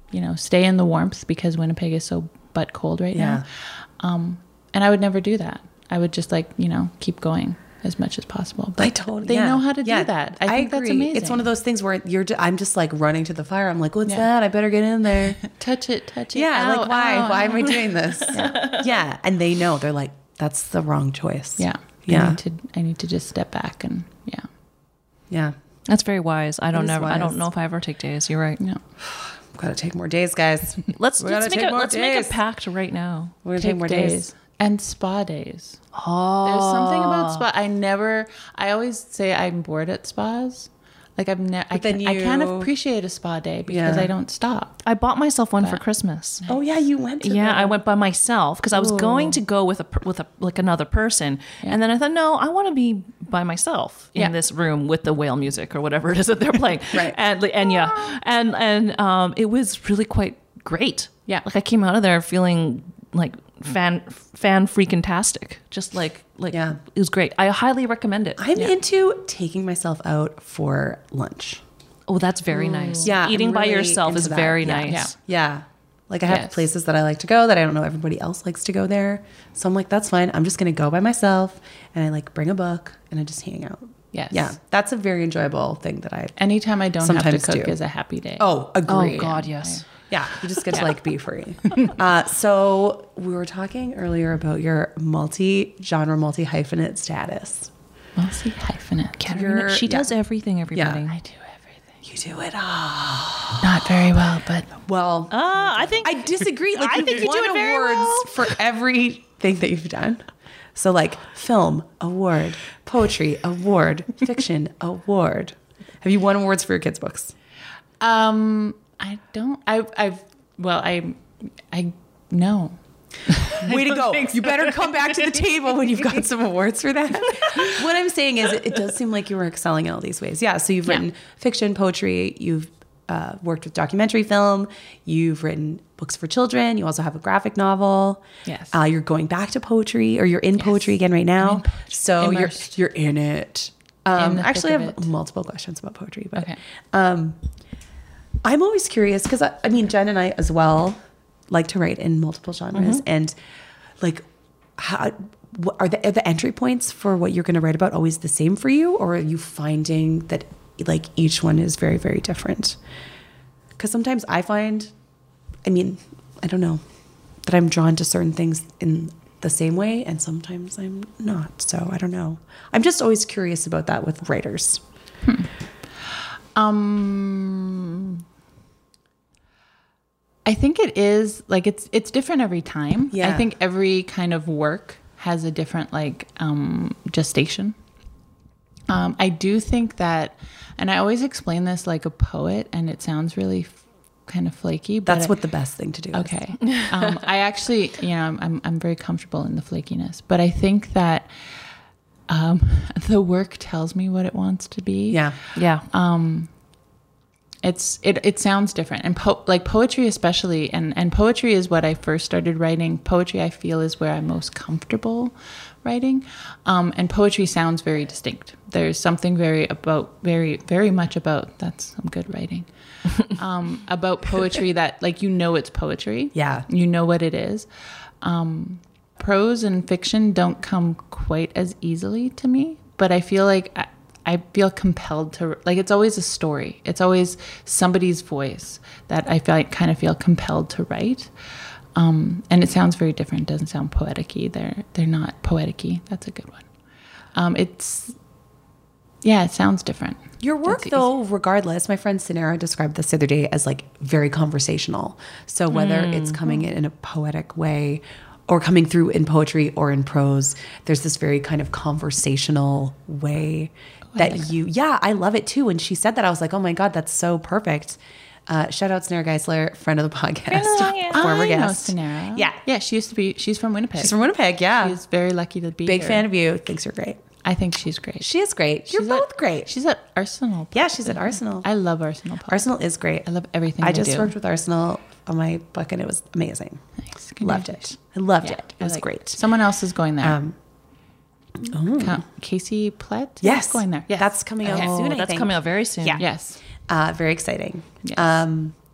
you know, stay in the warmth because Winnipeg is so butt cold right Yeah. now. Um, and I would never do that. I would just like, you know, keep going as much as possible. But I totally they yeah. know how to Yeah. do that. I think that's agree. amazing. It's one of those things where you're. I'm just like running to the fire. I'm like, what's Yeah. that? I better get in there. touch it, touch it. Yeah, Ow, like why? ow, why ow. am I doing this? Yeah. yeah, and they know. They're like, that's the wrong choice. Yeah. Yeah. I need to, I need to just step back and yeah. yeah. That's very wise. I don't is never. I wise. don't know if I ever take days. You're right. No. Got to take more days, guys. Let's We let's gotta make take a more let's make days. a pact right now. We're gonna Take take more days. days. And spa days. Oh, There's something about spa. I never, I always say I'm bored at spas. Like I've never, I, then can, I can't you- appreciate a spa day because Yeah. I don't stop. I bought myself one for Christmas. Oh yeah, you went to. Yeah, the- I went by myself because I was going to go with a per- with a like another person, and then I thought, no, I want to be by myself in Yeah. this room with the whale music or whatever it is that they're playing. Right. And and yeah, and and um, it was really quite great. Yeah. like I came out of there feeling like fan fan freaking tastic. Just like like Yeah. it was great. I highly recommend it. I'm into taking myself out for lunch. Oh, that's very nice. Yeah, I'm eating by really yourself into is that. very Yeah. nice. Yeah. Yeah. Like I have Yes. places that I like to go that I don't know everybody else likes to go there. So I'm like, that's fine. I'm just going to go by myself and I like bring a book and I just hang out. Yes. Yeah. That's a very enjoyable thing that I, Anytime I don't have Sometimes to cook do. is a happy day. oh, agree. Oh God, yes. Yeah. You just get to like be free. Uh, so we were talking earlier about your multi-genre, multi-hyphenate status. Mostly hyphenate. You're- she yeah. does everything. Everybody. I do everything. You do it all. Not very well, but Well, Uh, I think I disagree. Like I you've think you won do it very awards well. for everything that you've done. So like film award, poetry award, fiction award. Have you won awards for your kids' books? um, I don't. I, I've. Well, I. I no. Way to go! You better come back to the table when you've got some awards for that. What I'm saying is, it, it does seem like you were excelling in all these ways. Yeah. So you've Yeah. written fiction, poetry. You've uh, worked with documentary film. You've written books for children. You also have a graphic novel. Yes. Uh, you're going back to poetry, or you're in poetry again right now. So Immersed. you're you're in it. Um, In the actually, I thick have of it. multiple questions about poetry, but Okay. um, I'm always curious because I, I mean, Jen and I as well like to write in multiple genres, Mm-hmm. and like, how what, are the are the entry points for what you're going to write about always the same for you, or are you finding that like each one is very very different? Because sometimes I find, I mean, I don't know, that I'm drawn to certain things in the same way, and sometimes I'm not. So I don't know. I'm just always curious about that with writers. Um, I think it is like it's it's different every time. Yeah. I think every kind of work has a different like um, gestation. Um, I do think that, and I always explain this like a poet, and it sounds really f- kind of flaky. But That's I- what the best thing to do is. Okay. Um, I actually, you know, I'm, I'm I'm very comfortable in the flakiness, but I think that um, the work tells me what it wants to be. Yeah. yeah. Um, it's it it sounds different, and po- like poetry especially, and and poetry is what I first started writing. Poetry I feel is where I'm most comfortable writing, um, and poetry sounds very distinct. There's something very about very very much about that's some good writing. um, about poetry that like you know it's poetry. Yeah. You know what it is. Um, prose and fiction don't come quite as easily to me, but I feel like I, I feel compelled to like it's always a story. It's always somebody's voice that I feel like kind of feel compelled to write. Um, and it sounds very different. It doesn't sound poetic-y. They're they're not poetic-y. That's a good one. Um, it's yeah, it sounds different. Your work, That's though, regardless, my friend Sinara described this the other day as like very conversational. So whether it's coming in in a poetic way or coming through in poetry or in prose, there's this very kind of conversational way that you, yeah, I love it too. When she said that, I was like, oh my God, that's so perfect. Uh, shout out Snare Geisler, friend of the podcast, former I guest. know Sinara. Yeah. Yeah, she used to be, she's from Winnipeg. She's from Winnipeg, yeah. She's very lucky to be Big here. fan of you. Thinks you're great. I think she's great. She is great. You're She's both at- great. She's at Arsenal. Yeah, she's at Arsenal. I love Arsenal. Pub. Arsenal is great. I love everything I they just do. worked with Arsenal on my book and it was amazing. Nice. Loved it. I loved Yeah, it. It I was like great. Someone else is going there. Um, Ca- Casey Plett? yes, is going there. Yes. That's coming out Okay. soon. Oh, I that's think. coming out very soon. Yeah. Yes. Uh, very exciting. Yes. Um,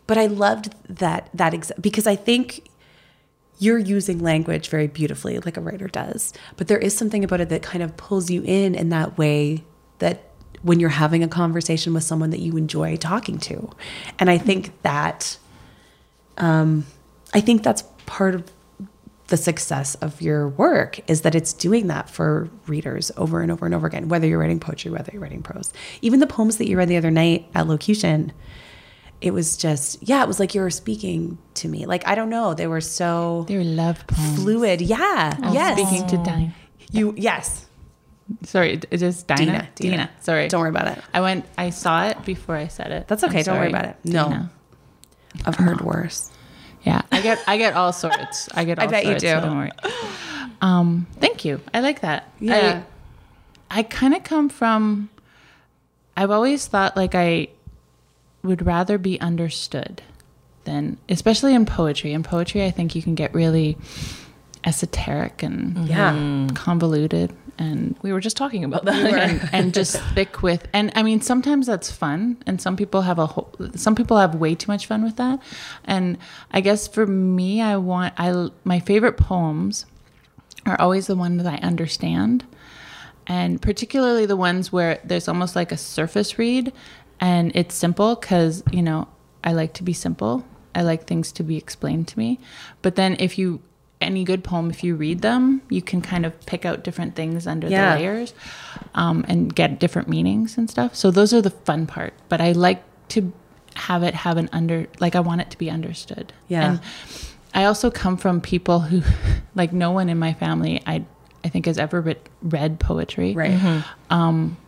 but I loved that that ex- because I think you're using language very beautifully, like a writer does. But there is something about it that kind of pulls you in in that way that when you're having a conversation with someone that you enjoy talking to, and I think that, um, I think that's part of the success of your work is that it's doing that for readers over and over and over again, whether you're writing poetry, whether you're writing prose. Even the poems that you read the other night at Locution, it was just, yeah, it was like you were speaking to me. Like, I don't know, they were so They were love poems. fluid. Yeah. I'm yes. Speaking to Dinah. You, yes. Sorry, is this Dinah? Dina, Dina. Sorry. Don't worry about it. I went, I saw it before I said it. That's okay. I'm Don't worry sorry, about it. No. Dina. I've heard worse. Yeah, I get I get all sorts. I get all I bet you sorts, do. so don't worry. Um, thank you. I like that. Yeah. I, I kind of come from, I've always thought like I would rather be understood than, especially in poetry. In poetry, I think you can get really esoteric and Yeah. convoluted and We were just talking about that. and, and just thick with, and I mean, sometimes that's fun, and some people have a whole, some people have way too much fun with that. And I guess for me, I want, I, my favorite poems are always the ones that I understand, and particularly the ones where there's almost like a surface read and it's simple, because, you know, I like to be simple. I like things to be explained to me. But then if you, any good poem, if you read them, you can kind of pick out different things under Yeah. the layers, um, and get different meanings and stuff. So those are the fun part. But I like to have it have an under, like I want it to be understood. Yeah. And I also come from people who, like no one in my family, I I think has ever read, read poetry. Right. Um,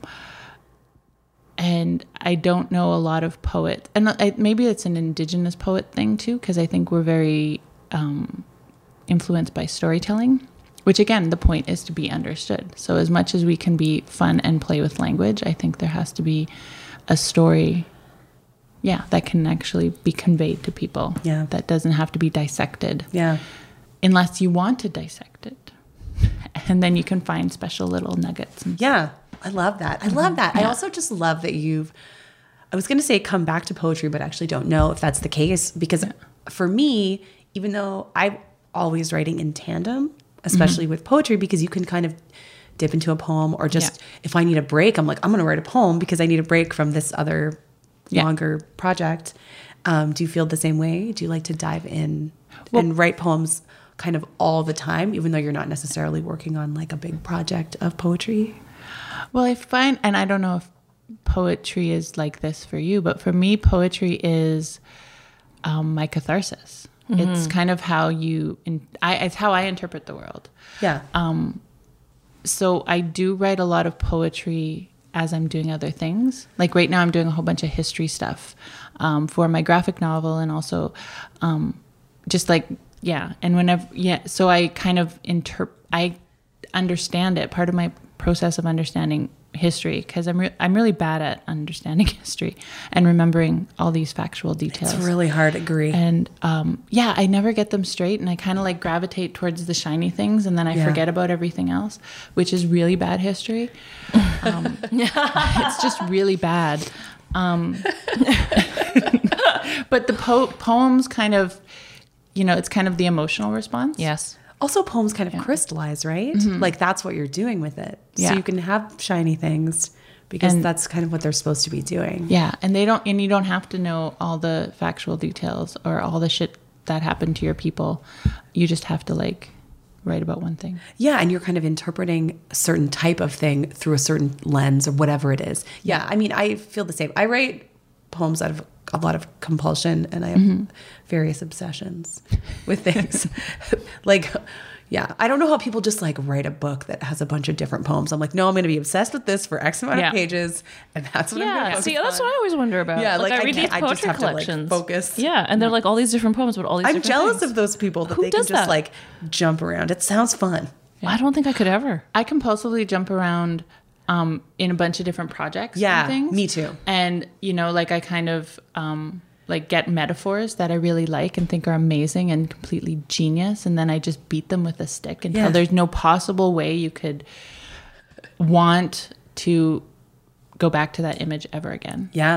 and I don't know a lot of poets. And I, maybe it's an indigenous poet thing too, because I think we're very... Um, influenced by storytelling, which again, the point is to be understood. So as much as we can be fun and play with language, I think there has to be a story, yeah, that can actually be conveyed to people. Yeah. That doesn't have to be dissected. Yeah. Unless you want to dissect it. And then you can find special little nuggets. And Yeah. I love that. I love that. I also just love that you've, I was going to say come back to poetry, but actually don't know if that's the case, because for me, even though I always writing in tandem, especially Mm-hmm. with poetry, because you can kind of dip into a poem, or just Yeah. if I need a break, I'm like, I'm going to write a poem because I need a break from this other Yeah. longer project. Um, do you feel the same way? Do you like to dive in Well- and write poems kind of all the time, even though you're not necessarily working on like a big project of poetry? Well, I find, and I don't know if poetry is like this for you, but for me, poetry is um, my catharsis. It's kind of how you, in, I, it's how I interpret the world. Yeah. Um, so I do write a lot of poetry as I'm doing other things. Like right now I'm doing a whole bunch of history stuff um, for my graphic novel, and also um, just like, yeah. And whenever, yeah, so I kind of interp, I understand it. Part of my process of understanding history, because I'm re- I'm really bad at understanding history and remembering all these factual details. It's really hard. Agree. And um, yeah, I never get them straight, and I kind of like gravitate towards the shiny things, and then I Yeah. forget about everything else, which is really bad history. Um, it's just really bad. Um, but the po- poems kind of, you know, it's kind of the emotional response. Yes. Also, poems kind of crystallize, right? Like that's what you're doing with it. So Yeah. you can have shiny things because And- that's kind of what they're supposed to be doing. Yeah, and they don't, and you don't have to know all the factual details or all the shit that happened to your people. You just have to like write about one thing. Yeah, and you're kind of interpreting a certain type of thing through a certain lens or whatever it is. Yeah, I mean, I feel the same. I write poems out of a lot of compulsion, and I have various obsessions with things. Like, yeah, I don't know how people just like write a book that has a bunch of different poems. I'm like, no, I'm going to be obsessed with this for X amount Yeah. of pages, and that's what I'm going Yeah, to see, that's what I always wonder about. Yeah, like, I I read can't- these I just poetry have to, like, collections. focus. Yeah, and they're like all these different poems, but all these. I'm different jealous things. of those people that Who they can does just that? like jump around. It sounds fun. I don't think I could ever. I compulsively jump around um, in a bunch of different projects. Yeah, and things. me too. And you know, like I kind of um, like get metaphors that I really like and think are amazing and completely genius, and then I just beat them with a stick until Yeah. there's no possible way you could want to go back to that image ever again. Yeah.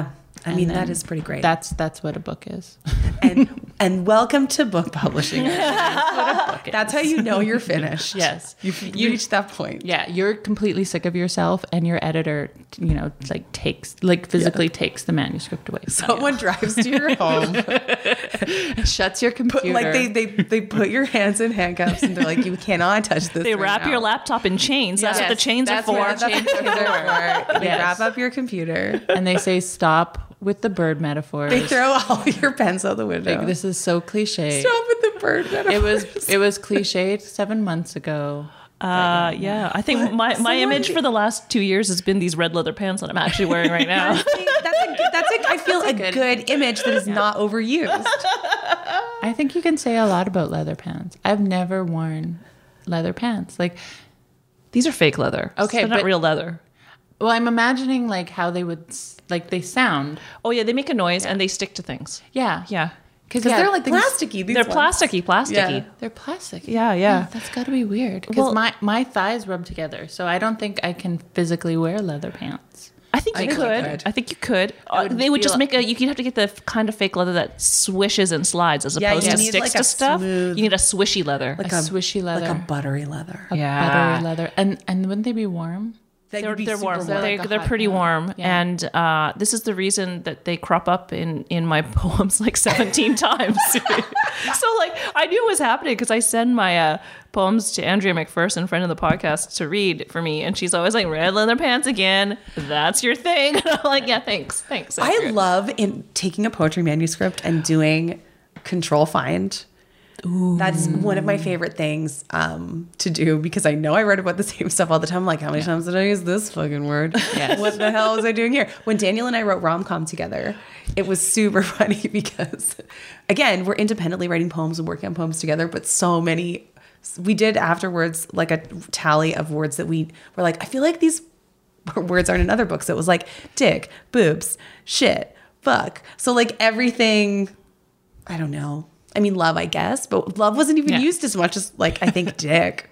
I mean, that is pretty great. That's that's what a book is. and and welcome to book publishing. That's what a book is. That's how you know you're finished. Yes. You've reached that point. Yeah, you're completely sick of yourself, and your editor, you know, like takes, like physically takes the manuscript away. from Someone drives to your home, you. Shuts your computer. put, like they, they they put your hands in handcuffs, and they're like, you cannot touch this. They right wrap now. your laptop in chains. That's Yes, what the chains that's are for. what the chains are for. They Yes. wrap up your computer. and they say stop with the bird metaphors. They throw all your pens out the window. Like, this is so cliche. Stop with the bird metaphor. It was it was cliched seven months ago. Uh, yeah, I think my, my Someone- image for the last two years has been these red leather pants that I'm actually wearing right now. that's a good, that's a, I feel a good, image that is not overused. I think you can say a lot about leather pants. I've never worn leather pants. Like, These are fake leather. Okay, They're not but- real leather. well, I'm imagining like how they would s- like they sound. Oh yeah, they make a noise and they stick to things. Yeah, Yeah, because Because they're like plasticky. These they're ones. plasticky, plasticky. Yeah. they're plastic. Yeah, yeah. That's got to be weird because Well- my my thighs rub together, so I don't think I can physically wear leather pants. I think you think you could. could. I think you could. Uh, would they would just feel- make a. You could have to get the f- kind of fake leather that swishes and slides as Yeah, opposed you to need, sticks like, to a stuff. smooth- You need a swishy leather. Like a a- swishy leather, like a buttery leather. a Yeah. buttery leather, and and wouldn't they be warm? That They're, would be they're super warm. They're They, like a they're hot pretty pant. warm, Yeah. and uh, this is the reason that they crop up in in my poems like seventeen times. So like I knew it was happening because I send my uh, poems to Andrea McPherson, friend of the podcast, to read for me, and she's always like, "Red leather pants again. That's your thing." And I'm like, "Yeah, thanks, thanks." I Andrea." love in taking a poetry manuscript and doing control find. That's one of my favorite things um, to do because I know I write about the same stuff all the time. I'm like, how many times did I use this fucking word? Yes. What the hell was I doing here? When Daniel and I wrote rom-com together, it was super funny because, again, we're independently writing poems and working on poems together, but so many, we did afterwards like a tally of words that we were like, I feel like these words aren't in other books. It was like dick, boobs, shit, fuck. So like everything, I don't know. I mean, love, I guess, but love wasn't even Yeah. used as much as like I think dick.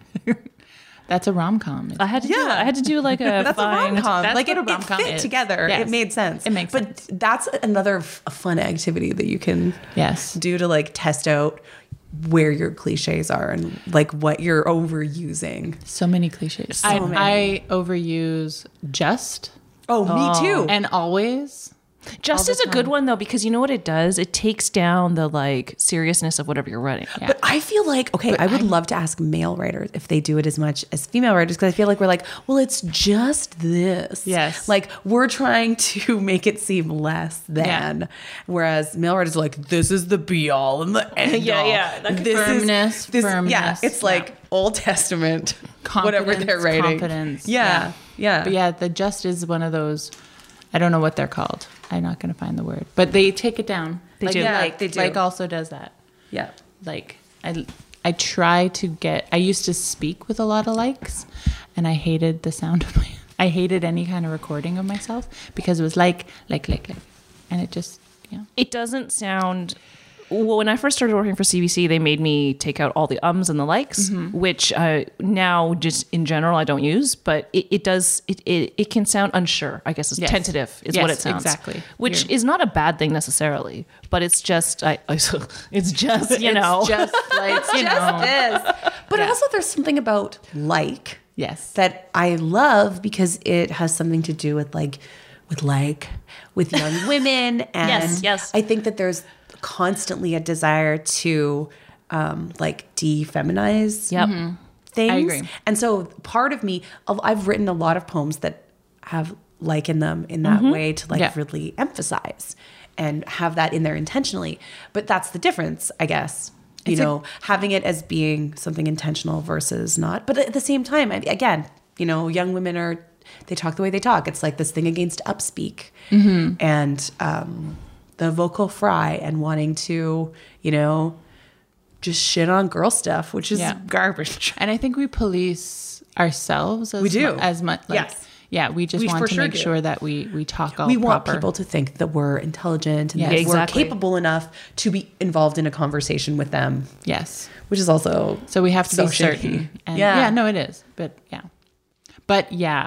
That's a rom com. I had to do. Yeah. I had to do like a That's find. a rom-com. That's Like what it, a rom-com it fit is. together. Yes. It made sense. It makes but sense. that's another f- a fun activity that you can Yes. do to like test out where your cliches are and like what you're overusing. So many cliches. So I, many. I overuse just Oh, me too. and always. Just all is the a good time. one though because you know what it does? It takes down the like seriousness of whatever you're writing. Yeah. But I feel like, okay, I would love to ask male writers if they do it as much as female writers because I feel like we're like, well, it's just this. Yes. Like we're trying to make it seem less than. Yeah. Whereas male writers are like, this is the be all and the end Yeah, all. yeah. That This firmness, is, this, Yeah, firmness, it's like yeah. Old Testament, whatever Confidence, they're writing. confidence, Yeah, yeah. But yeah, the just is one of those. I don't know what they're called. I'm not going to find the word, but they take it down. They like, do. Yeah, Like, they do. like also does that. Yeah. Like I, I try to get. I used to speak with a lot of likes, and I hated the sound of my. I hated any kind of recording of myself because it was like, like, like, like, and it just, yeah. It doesn't sound. Well, when I first started working for C B C, they made me take out all the ums and the likes, Mm-hmm. which uh, now just in general I don't use. But it, it does. It, it it can sound unsure. I guess is Yes. tentative is Yes, what it sounds. exactly. Which You're- is not a bad thing necessarily, but it's just I. I it's just you know. It's just like you know. This. But Yeah. also there's something about like Yes. that I love because it has something to do with like with like with young women and Yes, yes. I think that there's constantly a desire to um like defeminize Yep. things. I agree. And so part of me I've written a lot of poems that have like in them in that way to like Yeah. really emphasize and have that in there intentionally. But that's the difference, I guess. You It's a- know, having it as being something intentional versus not. But at the same time, I, again, you know, young women are, they talk the way they talk. It's like this thing against upspeak Mm-hmm. and um, the vocal fry and wanting to, you know, just shit on girl stuff, which is Yeah. garbage. And I think we police ourselves as We do. mu- as much. Like, Yes. Yeah, we just We want for to sure make do. sure that we we talk all We want proper. people to think that we're intelligent and Yeah, that exactly. we're capable enough to be involved in a conversation with them, Yes. which is also So we have to so be shaky. certain. And Yeah. yeah, no, it is. But yeah. But yeah,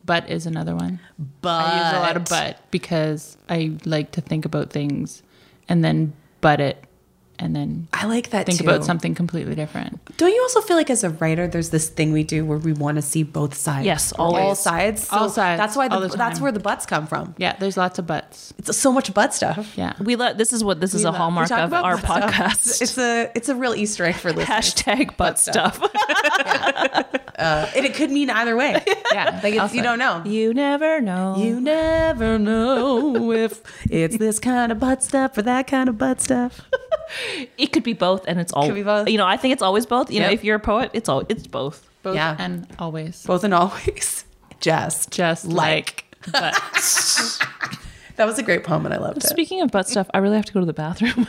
But is another one. But I use a lot of but because I like to think about things and then but it and then I like that think too. about something completely different. Don't you also feel like as a writer, there's this thing we do where we want to see both sides? Yes, all always. sides. So All sides, That's why all the, the that's time. where the butts come from. Yeah, there's lots of buts. It's so much butt stuff. Yeah. We let this is what this is We a love- we hallmark Talk of about our butt stuff. podcast. It's a it's a real Easter egg for listeners. Hashtag butt stuff. Uh, and it could mean either way. Yeah. Like it's, Also- you don't know. You never know. You never know if it's this kind of butt stuff or that kind of butt stuff. It could be both, and it's all. Could be both. You know, I think it's always both. You know, Yep. if you're a poet, it's all. It's both. Both Yeah. and always. Both and always. Just. Just like. like but That was a great poem and I loved it. Speaking of butt stuff, I really have to go to the bathroom.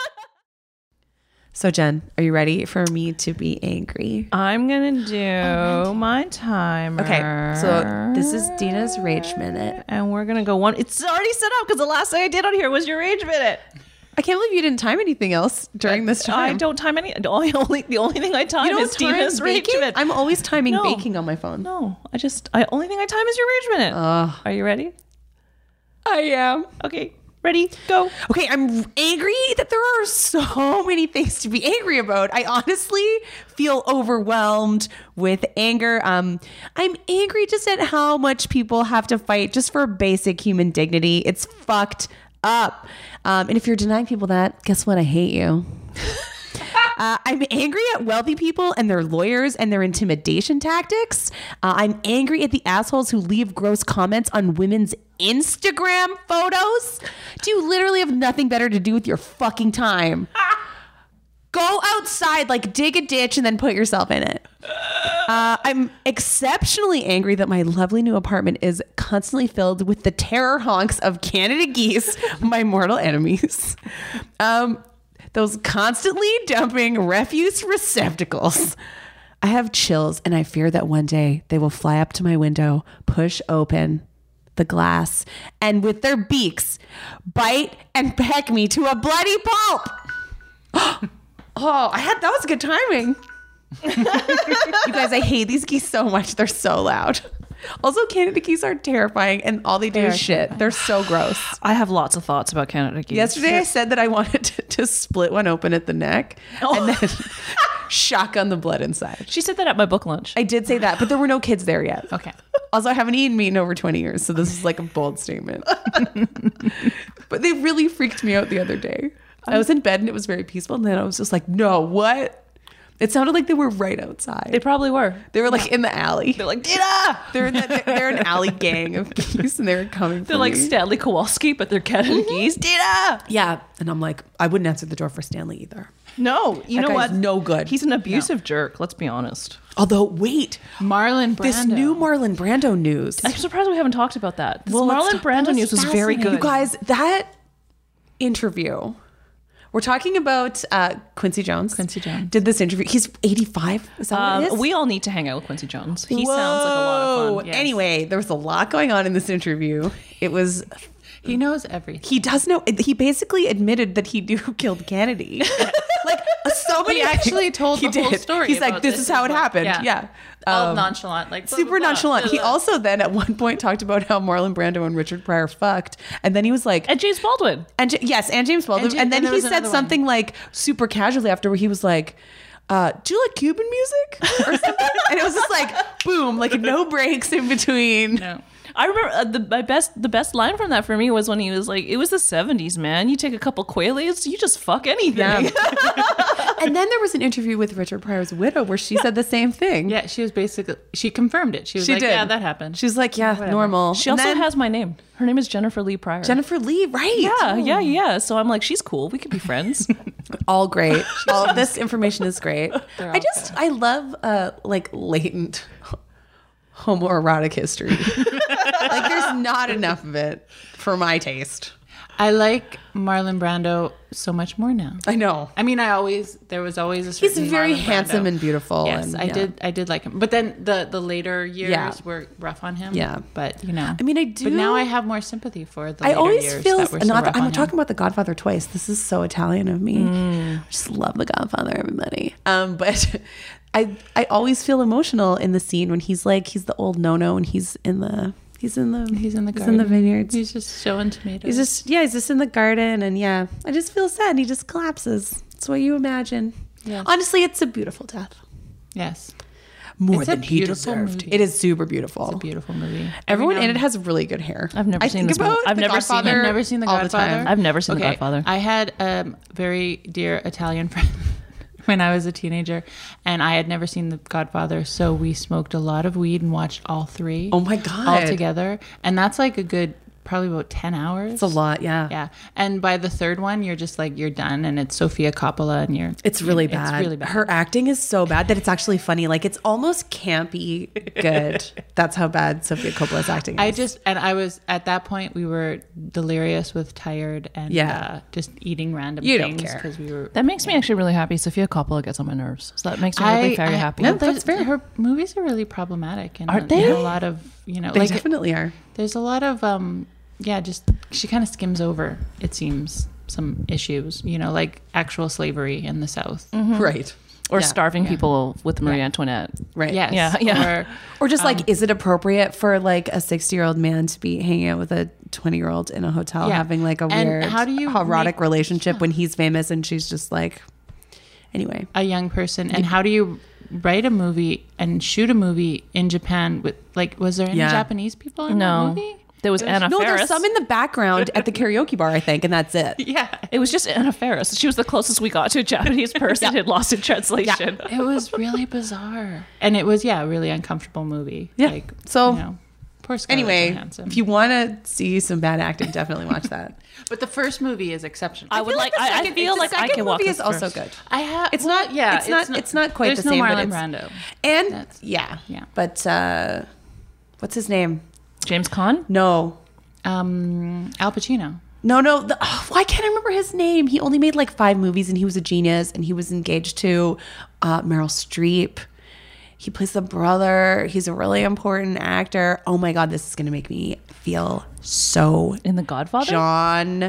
So Jen, are you ready for me to be angry? I'm gonna do my timer. Okay, so this is Dina's Rage Minute. and we're gonna go one. It's already set up because the last thing I did on here was your Rage Minute. I can't believe you didn't time anything else during this time. I don't time any. The only only the only thing I time You don't is time Dina's Rage baking? Minute. I'm always timing No. baking on my phone. no, I just I only thing I time is your Rage Minute. Ugh. Are you ready? I am. Okay, ready, go. Okay, I'm angry that there are so many things to be angry about. I honestly feel overwhelmed with anger. Um, I'm angry just at how much people have to fight just for basic human dignity. It's fucked up. Um, and if you're denying people that, guess what? I hate you. Uh, I'm angry at wealthy people and their lawyers and their intimidation tactics. Uh, I'm angry at the assholes who leave gross comments on women's Instagram photos. Do you literally have nothing better to do with your fucking time? Go outside, like dig a ditch and then put yourself in it. Uh, I'm exceptionally angry that my lovely new apartment is constantly filled with the terror honks of Canada geese, my mortal enemies. Um, those constantly dumping refuse receptacles. I have chills and I fear that one day they will fly up to my window, push open the glass, and with their beaks, bite and peck me to a bloody pulp. Oh, I had that was good timing. You guys, I hate these geese so much. They're so loud. Also, Canada geese are terrifying and all they do They is are shit. They're so gross. I have lots of thoughts about Canada geese. Yesterday I said that I wanted to, to split one open at the neck and then shotgun the blood inside. She said that at my book lunch. I did say that, but there were no kids there yet. okay. Also, I haven't eaten meat in over twenty years, so this is like a bold statement. But they really freaked me out the other day. I was in bed and it was very peaceful, and then I was just like, no, what? It sounded like they were right outside. They probably were. They were like in the alley. They're like, Dina! They're in the, they're an alley gang of geese, and they were coming. They're for like me. Stanley Kowalski, but they're Canada geese. Dina! Yeah, and I'm like, I wouldn't answer the door for Stanley either. No, you That know guy's what? no good. He's an abusive jerk. Let's be honest. Although, wait, Marlon Brando. this new Marlon Brando news. I'm surprised we haven't talked about that. This Well, let's Marlon talk- Brando that was news was very fascinating. good. You guys, that interview. We're talking about uh, Quincy Jones. Quincy Jones. did this interview. He's eighty-five. Is that what it um, is? we all need to hang out with Quincy Jones. He sounds like a lot of Whoa. fun. Yes. Anyway, there was a lot going on in this interview. It was. He knows everything. He does know. He basically admitted that he knew who killed Kennedy. Like so many. He actually told He the whole did. story He's like, about this this is how as it well. happened. Yeah. Yeah. All Um, nonchalant, like blah, super blah, blah. nonchalant. He Blah, blah. also then at one point talked about how Marlon Brando and Richard Pryor fucked, and then he was like, And James Baldwin. and J- yes, and James Baldwin, And and, Ja- then and there he was said another something like super casually after, where he was like, uh, "Do you like Cuban music or something?" And it was just like boom, like no breaks in between. No. I remember uh, the my best the best line from that for me was when he was like, "It was the seventies, man. You take a couple Quaaludes, you just fuck anything." Yeah. And then there was an interview with Richard Pryor's widow where she said the same thing. Yeah, she was basically, she confirmed it. She was She like, did. yeah, that happened. She's like, yeah, Whatever. normal. She And also then has my name. Her name is Jennifer Lee Pryor. Jennifer Lee, right? Yeah, yeah, yeah. So I'm like, she's cool. We could be friends. All great. All of this information is great. They're I all just, I love uh, like latent homoerotic history. Like there's not enough of it for my taste. I like Marlon Brando so much more now. I know. I mean, I always, there was always a He's certain very Marlon handsome Brando. and beautiful. Yes, and, I yeah. did. I did like him, but then the the later years Yeah. were rough on him. Yeah. but you know, I mean, I do. But now I have more sympathy for the. I Later always years feel that were so not. rough I'm on talking him. about The Godfather twice. This is so Italian of me. I just love The Godfather, everybody. Um, but I I always feel emotional in the scene when he's like he's the old no-no and he's in the he's in the He's in the he's garden. in the vineyards. He's just showing tomatoes. He's just yeah, he's just in the garden and yeah, I just feel sad and he just collapses. That's what you imagine. Yes. Honestly, it's a beautiful death. yes. More It's a than he beautiful deserved. movie. It is super beautiful. It's a beautiful movie. Everyone Every in now it has really good hair. I've never I seen think this movie. about I've The never seen it. Godfather I've never seen The all the Godfather. time. I've never seen The Okay, Godfather. I had a very dear Italian friend when I was a teenager, and I had never seen The Godfather, so we smoked a lot of weed and watched all three. Oh my God. all together, and that's like a good probably about ten hours. It's a lot, yeah. Yeah, and by the third one, you're just like you're done, and it's Sofia Coppola, and you're It's really it's bad. really bad. Her acting is so bad that it's actually funny. Like it's almost campy good. That's how bad Sofia Coppola's acting is. I just and I was at that point we were delirious with tired and Yeah. uh, just eating random You don't things care. because we were. That makes me actually really happy. Sophia Coppola gets on my nerves, so that makes me really very I- happy. No, that's that's fair. Her movies are really problematic, and Aren't in they? a lot of you know, they like definitely are. there's a lot of um, yeah, just she kind of skims over. It seems some issues, you know, like actual slavery in the South. Right. or Yeah, starving yeah. people with Marie Antoinette. Right. Yes, Yeah, yeah. Or, Or just like, is it appropriate for like a sixty-year-old man to be hanging out with a twenty-year-old in a hotel Yeah. having like a And weird how do you erotic make- relationship when he's famous and she's just like, anyway. a young person, and how do you write a movie and shoot a movie in Japan with like was there any Yeah. Japanese people in No, that movie? there was It was- Anna No, Faris. there's some in the background at the karaoke bar, I think, and that's it. Yeah, It was just Anna Faris. She was the closest we got to a Japanese person who'd lost in translation. it was really bizarre, and it was yeah, a really uncomfortable movie. Yeah. like So, you know, poor Scarlett Anyway, Johansson. if you want to see some bad acting, definitely watch that. but the first movie is exceptional. I would feel like. the I, I second- feel the like I second can walk movie this is also first. good. I have. It's well, not. Yeah, It's not. It's not quite there's the no same. Marlon but Brando. it's, And That's- yeah, yeah. But uh, what's his name? James Caan. No, Um, Al Pacino. no, no. The, oh, why can't I remember his name? He only made like five movies, and he was a genius. And he was engaged to uh, Meryl Streep. He plays the brother. He's a really important actor. Oh my god, this is gonna make me feel so In The Godfather. John.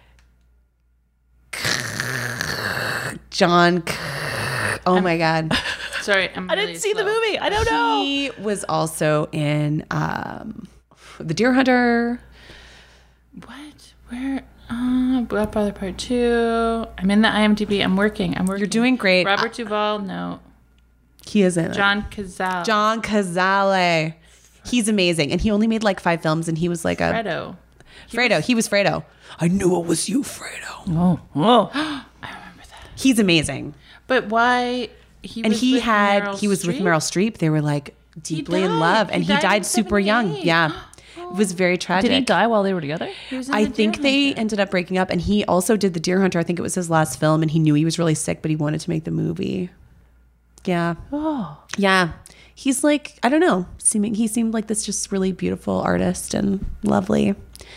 John. Oh my god. Sorry, I'm I didn't really see the slow. movie. I don't know. He was also in um, The Deer Hunter. What? Where? Uh, Godfather Part Two. I'm in the IMDb. I'm working. I'm working. You're doing great. Robert Duvall. No. He is in it. John Cazale. John Cazale. He's amazing, and he only made like five films, and he was like a Fredo. Fredo. He was Fredo. I knew it was you, Fredo. Oh, oh. He's amazing, But why? He and was he with had Meryl he was with Streep? Meryl Streep. They were like deeply in died. love, He and he died died, in super young. seventy-eight. Yeah, it was very tragic. Did he die while they were together? He was in I The think Deer they Hunter. ended up breaking up, and he also did The Deer Hunter. I think it was his last film, and he knew he was really sick, but he wanted to make the movie. Yeah, Oh, yeah. He's like, I don't know, seeming he seemed like this just really beautiful artist and lovely.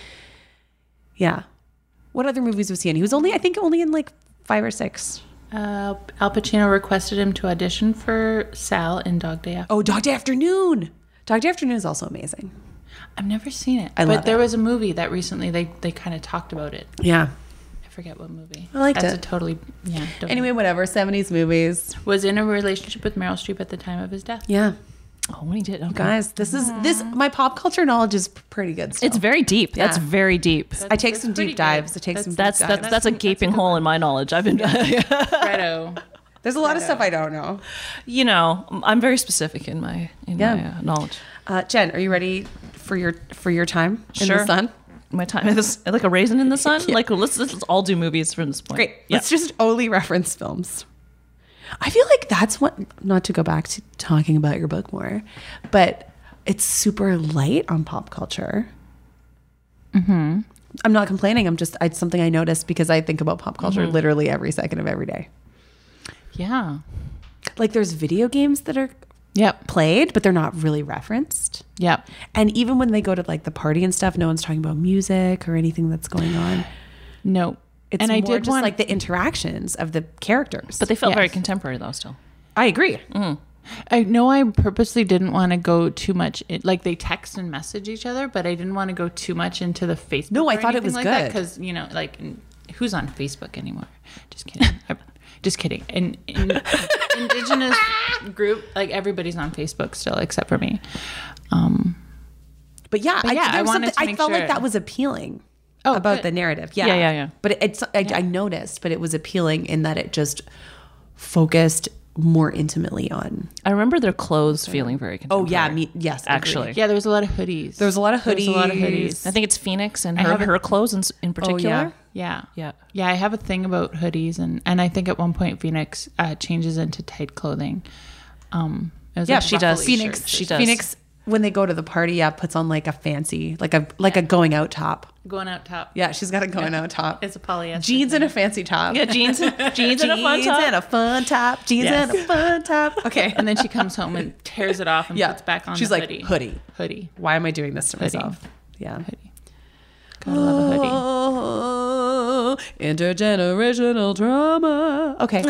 Yeah. What other movies was he in? He was only, I think, only in like five or six. Uh, Al Pacino requested him to audition for Sal in Dog Day After. Oh, Dog Day Afternoon. Dog Day Afternoon is also amazing. I've never seen it. I but love there it. was a movie that recently they, they kind of talked about it. Yeah. I forget what movie. I liked That's it. a totally yeah. don't- Anyway, whatever. seventies movies. was in a relationship with Meryl Streep at the time of his death. Yeah. oh, when he did. Okay. Guys, this is this my pop culture knowledge is pretty good still. It's very deep. That's Yeah. very deep. I take That's some pretty deep good. dives. I take That's- some deep That's dives. that's that's a That's a gaping good hole one. in my knowledge. I've been, Fredo. There's a lot of stuff I don't know. you know, I'm very specific in my in Yeah. my uh, knowledge. Uh, Jen, are you ready for your for your time in Sure. the sun? My time is like a raisin in the sun. Like let's let's all do movies from this point. Great. Yeah. Let's just only reference films. I feel like that's what, not to go back to talking about your book more, but it's super light on pop culture. Mm-hmm. I'm not complaining. I'm just, it's something I noticed because I think about pop culture Mm-hmm. literally every second of every day. Yeah. Like there's video games that are Yep. played, but they're not really referenced. Yep. And even when they go to like the party and stuff, no one's talking about music or anything that's going on. No. It's and more I did just want like the interactions of the characters. But they felt Yes. very contemporary though. Still. I agree. I know I purposely didn't want to go too much in, like they text and message each other, but I didn't want to go too much into the Facebook. No, I or thought it anything was like good. because you know, like n- who's on Facebook anymore? Just kidding. I- just kidding. And, and indigenous group, like everybody's on Facebook still except for me. Um, But yeah, But I, yeah, there I was wanted something- to I make felt like sure- that was appealing Oh, about good. the narrative. Yeah, Yeah, yeah, yeah. But it, it's I, I noticed, but it was appealing in that it just focused more intimately on. I remember their clothes feeling very Oh contemporary. yeah, me, yes, agreed. Actually. yeah, there was a lot of hoodies. There was a lot of There was a lot of hoodies. hoodies. I think it's Phoenix and I her, have a- her clothes in, in particular. Yeah. Yeah. Yeah, I have a thing about hoodies, and, and I think at one point Phoenix uh, changes into tight clothing. Um, it was Yeah, like she does. ruffly Phoenix, shirts. She does. Phoenix, when they go to the party, yeah, puts on like a fancy, like a like a going out top. Going out top. Yeah, she's got a going out top. It's a polyester. Jeans thing. and a fancy top. Yeah, jeans, jeans and a fun Jeans top. and a fun top. Jeans Yes. and a fun top. Okay. And then she comes home and tears it off and Yeah. puts back on She's the like, hoodie. hoodie. Hoodie. Why am I doing this to Hoodie. myself? Yeah. Hoodie. Gotta love a hoodie. Oh, intergenerational drama. Okay.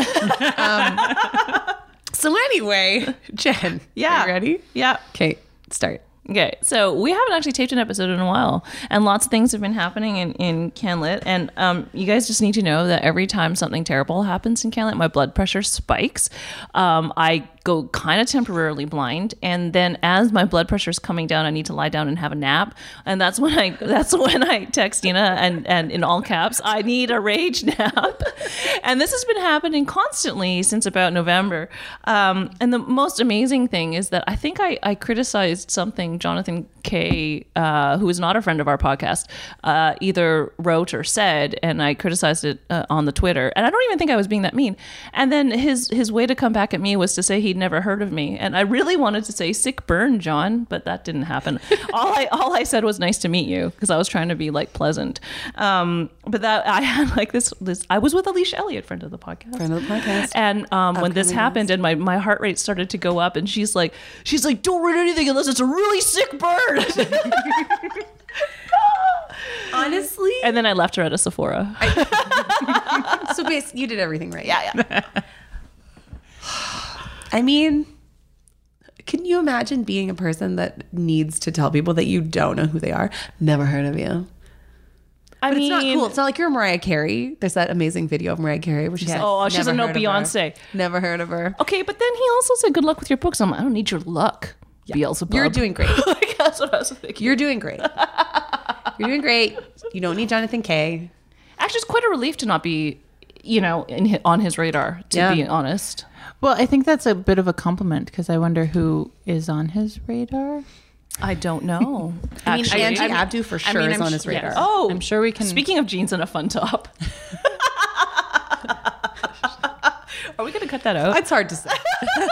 um, so anyway, Jen, Yeah. are you ready? Yeah. Okay, start. Okay, so we haven't actually taped an episode in a while, and lots of things have been happening in, in CanLit, and um, you guys just need to know that every time something terrible happens in CanLit, my blood pressure spikes. Um, I go kind of temporarily blind, and then as my blood pressure is coming down, I need to lie down and have a nap, and that's when I that's when I text Dina, and, and in all caps, I need a rage nap, and this has been happening constantly since about November. Um, and the most amazing thing is that I think I, I criticized something Jonathan Kay, uh, who is not a friend of our podcast, uh, either wrote or said, and I criticized it uh, on the Twitter. And I don't even think I was being that mean. And then his his way to come back at me was to say he'd never heard of me. And I really wanted to say sick burn, John, but that didn't happen. all I all I said was nice to meet you, because I was trying to be like pleasant. Um, but that I had like this this I was with Alicia Elliott, friend of the podcast. Friend of the podcast. And um, when this Upcoming happened, and my, my heart rate started to go up, and she's like, she's like, don't read anything unless it's a really sick bird. Honestly, And then I left her at a Sephora. so basically, you did everything right. Yeah, yeah. I mean, can you imagine being a person that needs to tell people that you don't know who they are? Never heard of you. I But mean, it's not cool. It's not like you're Mariah Carey. There's that amazing video of Mariah Carey where she's like, Oh, she doesn't "Never know heard of her. Beyonce." Never heard of her. Okay, but then he also said, good luck with your books. I'm like, I don't need your luck, Beelzebub. You're doing great. Like, that's what I was thinking. You're doing great. You're doing great. You don't need Jonathan Kay. Actually, it's quite a relief to not be, you know, in, hi- on his radar, to Yeah. be honest. Well, I think that's a bit of a compliment because I wonder who is on his radar. I don't know. I mean, Actually, Angie I'm- Abdu for sure mean, is I'm on sh- his radar. yes. Oh, I'm sure we can- Speaking of jeans and a fun top. Are we going to cut that out? It's hard to say.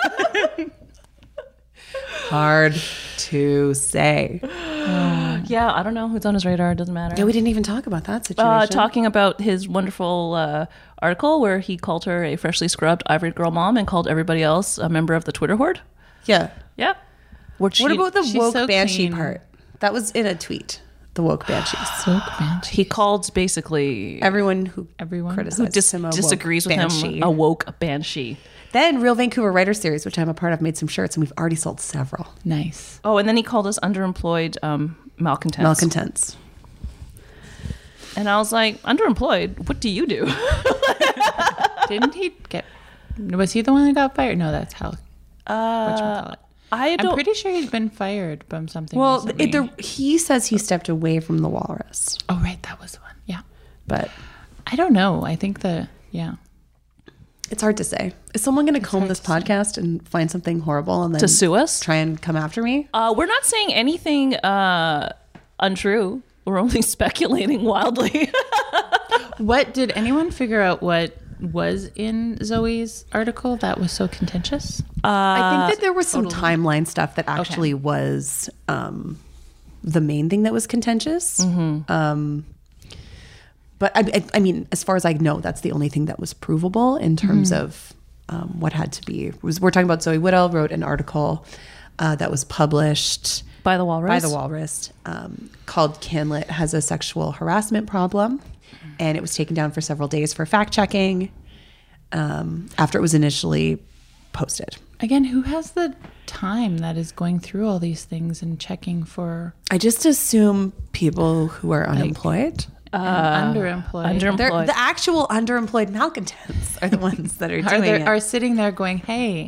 Hard to say. Yeah, I don't know who's on his radar. It doesn't matter. Yeah, we didn't even talk about that situation. uh, talking about his wonderful uh, article where he called her a freshly scrubbed ivory girl mom and called everybody else a member of the Twitter horde. Yeah. Yeah. Which What he, about the she's woke so banshee clean. part? That was in a tweet. The woke banshees. So banshee. he called basically Everyone who Everyone? criticized who dis- him a woke disagrees with banshee. him a woke banshee. Then Real Vancouver Writers Series, which I'm a part of, made some shirts, and we've already sold several. Nice. Oh, and then he called us underemployed um, malcontents. Malcontents. And I was like, underemployed? What do you do? Didn't he get? Was he the one that got fired? No, that's how. Uh, I I'm don't. pretty sure he's been fired from something. Well, recently. it, the, he says he stepped away from the walrus, oh right, that was the one. Yeah, but I don't know. I think the yeah. it's hard to say. Is someone going to comb hard this to say. podcast and find something horrible and then To sue us? try and come after me? Uh, we're not saying anything uh, untrue. We're only speculating wildly. What did anyone figure out? What was in Zoe's article that was so contentious? I think that there was some timeline stuff that actually was um, the main thing that was contentious. Um, but I, I, I mean, as far as I know, that's the only thing that was provable in terms of um, what had to be. Was we're talking about Zoe Whittall wrote an article uh, that was published By the Walrus? by the Walrus um, called "CanLit has a sexual harassment problem," and it was taken down for several days for fact checking um, after it was initially posted. Again, who has the time that is going through all these things and checking for I just assume people who are unemployed. and underemployed? under- They're, Employed. the actual underemployed malcontents are the ones that are are, doing there, it. are sitting there going, "Hey,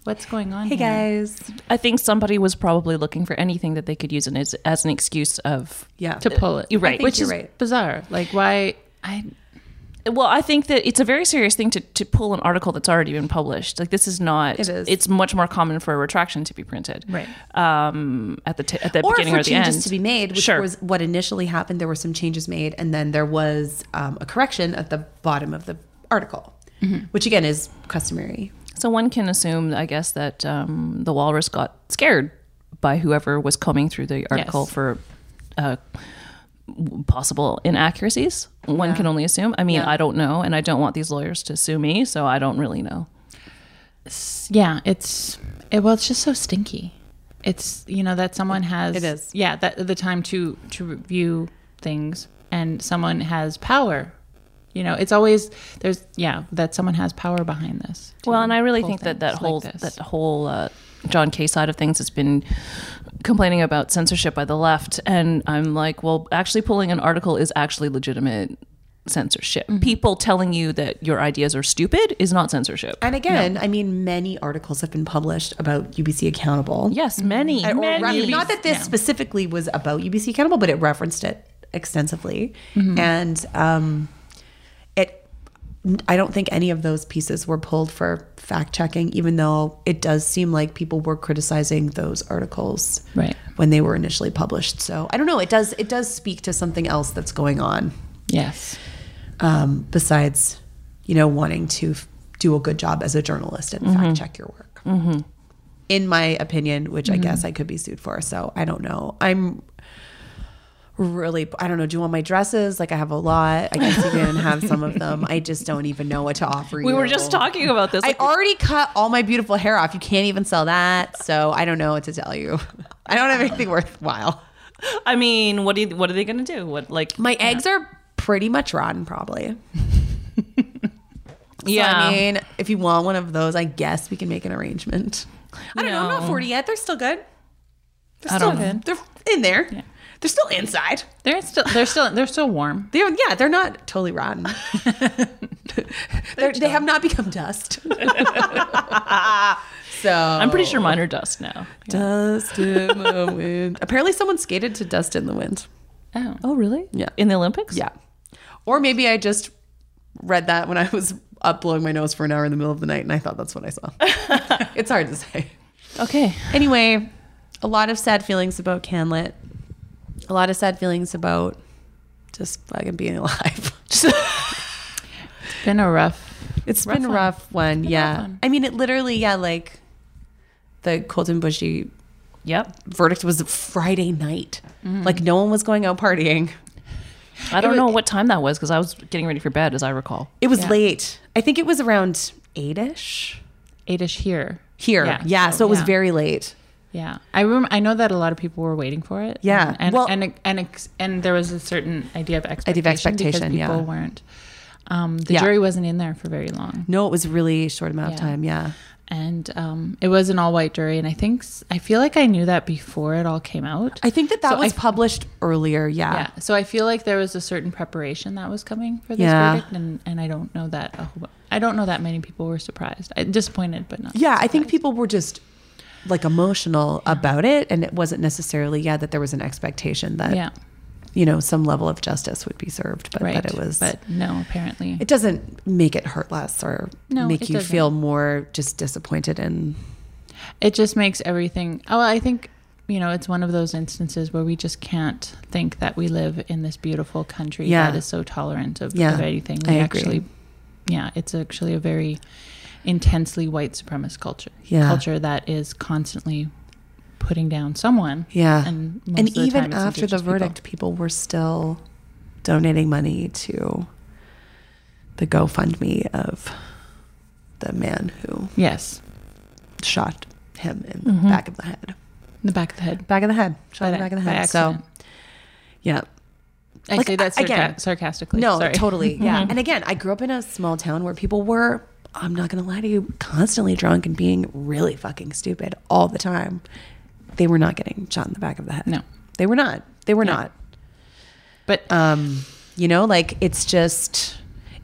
What's going on? Hey here? guys. I think somebody was probably looking for anything that they could use as, as an excuse of Yeah. to pull it. You're right. I think Which you're is right. bizarre. Like why? I Well, I think that it's a very serious thing to, to pull an article that's already been published. Like this is not. It is. It's much more common for a retraction to be printed, right. Um, at the t- at the Or beginning for or the changes end to be made, which Sure. was what initially happened. There were some changes made, and then there was um, a correction at the bottom of the article, which again is customary. So one can assume, I guess, that um, the walrus got scared by whoever was combing through the article Yes. for uh, possible inaccuracies. One can only assume. I mean, Yeah. I don't know, and I don't want these lawyers to sue me, so I don't really know. Yeah, it's it, well, it's just so stinky. It's you know that someone has It is. yeah that the time to to review things and someone has power. You know, it's always there's yeah that someone has power behind this. to Well, and I really pull think that that things like whole this. that whole uh, John Kay side of things has been complaining about censorship by the left, and I'm like, well, actually, pulling an article is actually legitimate censorship. Mm-hmm. People telling you that your ideas are stupid is not censorship. And again, I mean, many articles have been published about U B C Accountable. Yes, many, Or many. re- not that this Yeah. specifically was about U B C Accountable, but it referenced it extensively. Mm-hmm. And um, it, I don't think any of those pieces were pulled for fact checking, even though it does seem like people were criticizing those articles Right. when they were initially published. So I don't know. It does it does speak to something else that's going on. Yes. Um, besides, you know, wanting to f- do a good job as a journalist and Mm-hmm. fact check your work. Mm-hmm. In my opinion, which I guess I could be sued for. So I don't know. I'm really, I don't know. Do you want my dresses? Like I have a lot. I guess you can have some of them. I just don't even know what to offer you. We were just talking about this. I Like, already cut all my beautiful hair off. You can't even sell that. So I don't know what to tell you. I don't have anything worthwhile. I mean, what do you, what are they going to do? What like My eggs are pretty much rotten, probably. So, yeah. I mean, if you want one of those, I guess we can make an arrangement. I don't know. I'm not No. forty yet. They're still good. They're I still don't know. good. They're in there. They're still inside. They're still they're still they're still warm. They're yeah. They're not totally rotten. they're, they have not become dust. So I'm pretty sure mine are dust now. dust in the wind. Apparently, someone skated to dust in the wind. Oh. Oh, really? Yeah. In the Olympics? Yeah. Or maybe I just read that when I was up blowing my nose for an hour in the middle of the night, and I thought that's what I saw. It's hard to say. Okay. Anyway, a lot of sad feelings about CanLit. A lot of sad feelings about just fucking being alive. It's been a rough It's Rough been a one. rough one. Been a Yeah. rough one. I mean, it literally, yeah, like the Colton Bushy Yep. verdict was Friday night. Mm-hmm. Like no one was going out partying. I don't was- know what time that was because I was getting ready for bed, as I recall. It was Yeah. late. I think it was around eight-ish eight-ish here. here. Yeah. Yeah. so, it was Yeah. very late. Yeah, I remember. I know that a lot of people were waiting for it. Yeah. and Well- and and ex- and there was a certain idea of expectation, expectation, because people yeah. weren't. Um, the Yeah. jury wasn't in there for very long, No, it was really short amount of Yeah. time. Yeah. and um, it was an all-white jury. And I think s- I feel like I knew that before it all came out. I think that that So was I- published earlier. Yeah. yeah, so I feel like there was a certain preparation that was coming for this Yeah. verdict, and and I don't know that a whole, bu- I don't know that many people were surprised. I, disappointed, but not. Yeah, I think surprised. people were just like emotional about it, and it wasn't necessarily yeah that there was an expectation that Yeah, you know some level of justice would be served, but right. that it was. but no, apparently it doesn't make it hurt less or No, make it you doesn't. feel more just disappointed and it just makes everything oh I think you know it's one of those instances where we just can't think that we live in this beautiful country Yeah. that is so tolerant of, Yeah, of anything. I We agree. actually yeah it's actually a very intensely white supremacist culture Yeah. culture that is constantly putting down someone. yeah. And most And of the even time it's after the Indigenous people. verdict, people were still donating money to the GoFundMe of the man who Yes, shot him in the Mm-hmm. back of the head. in the back of the head. Back of the head. Shot in the By- back of the by head. So, accident. yeah. I like, say that sarca- again- sarcastically. No, Sorry. totally. Yeah. And again, I grew up in a small town where people were, I'm not going to lie to you, constantly drunk and being really fucking stupid all the time. They were not getting shot in the back of the head. No. They were not. They were No. not. But Um, you know, like it's just,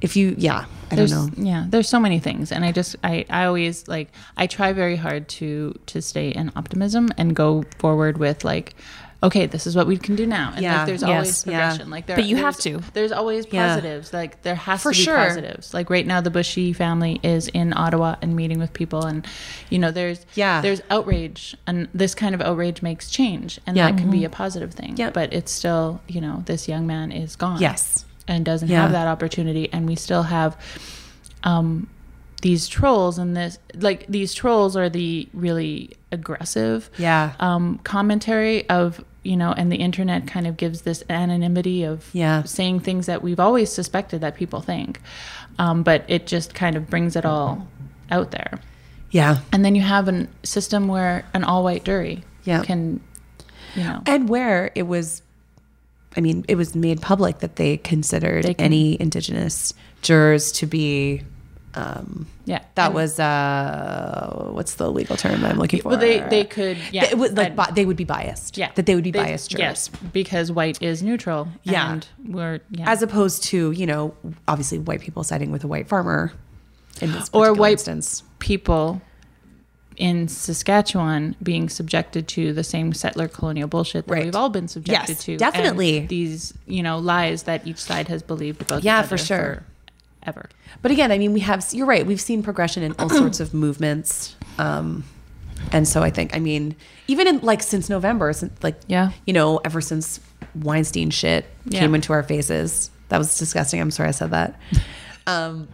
if you, yeah, I there's, don't know. Yeah, there's so many things, and I just, I, I always like, I try very hard to to stay in optimism and go forward with like, okay, this is what we can do now, and Yeah. like, there's Yes. always Yeah. progression. Like, there, But you have there's- to. There's always Yeah. positives. Like, there has For to be sure. positives. Like right now, the Bushy family is in Ottawa and meeting with people, and you know, there's Yeah. there's outrage, and this kind of outrage makes change, and Yeah. that can be a positive thing. Yeah. But it's still, you know, this young man is gone. Yes. And doesn't Yeah. have that opportunity, and we still have um these trolls, and this like these trolls are the really aggressive Yeah. um commentary of, you know, and the internet kind of gives this anonymity of Yeah. saying things that we've always suspected that people think, um but it just kind of brings it all out there. Yeah. And then you have a system where an all-white jury Yeah. can, you know, And where it was, I mean, it was made public that they considered They can- any Indigenous jurors to be, um, yeah, that And- was, uh, what's the legal term I'm looking for? well, they they could, yeah, It was like and- bi- they would be biased. yeah, That they would be They- biased jurors. Yes, because white is neutral. Yeah. And we're yeah. As opposed to, you know, obviously white people siding with a white farmer in this Or particular white- instance. people in Saskatchewan being subjected to the same settler colonial bullshit that Right. we've all been subjected Yes, to. definitely. And these, you know, lies that each side has believed about the Yeah, other for sure. Ever. But again, I mean, we have, you're right, we've seen progression in all sorts of movements. Um, and so I think, I mean, even in like since November, since like, Yeah. you know, ever since Weinstein shit Yeah. came into our faces, that was disgusting. I'm sorry I said that. Um,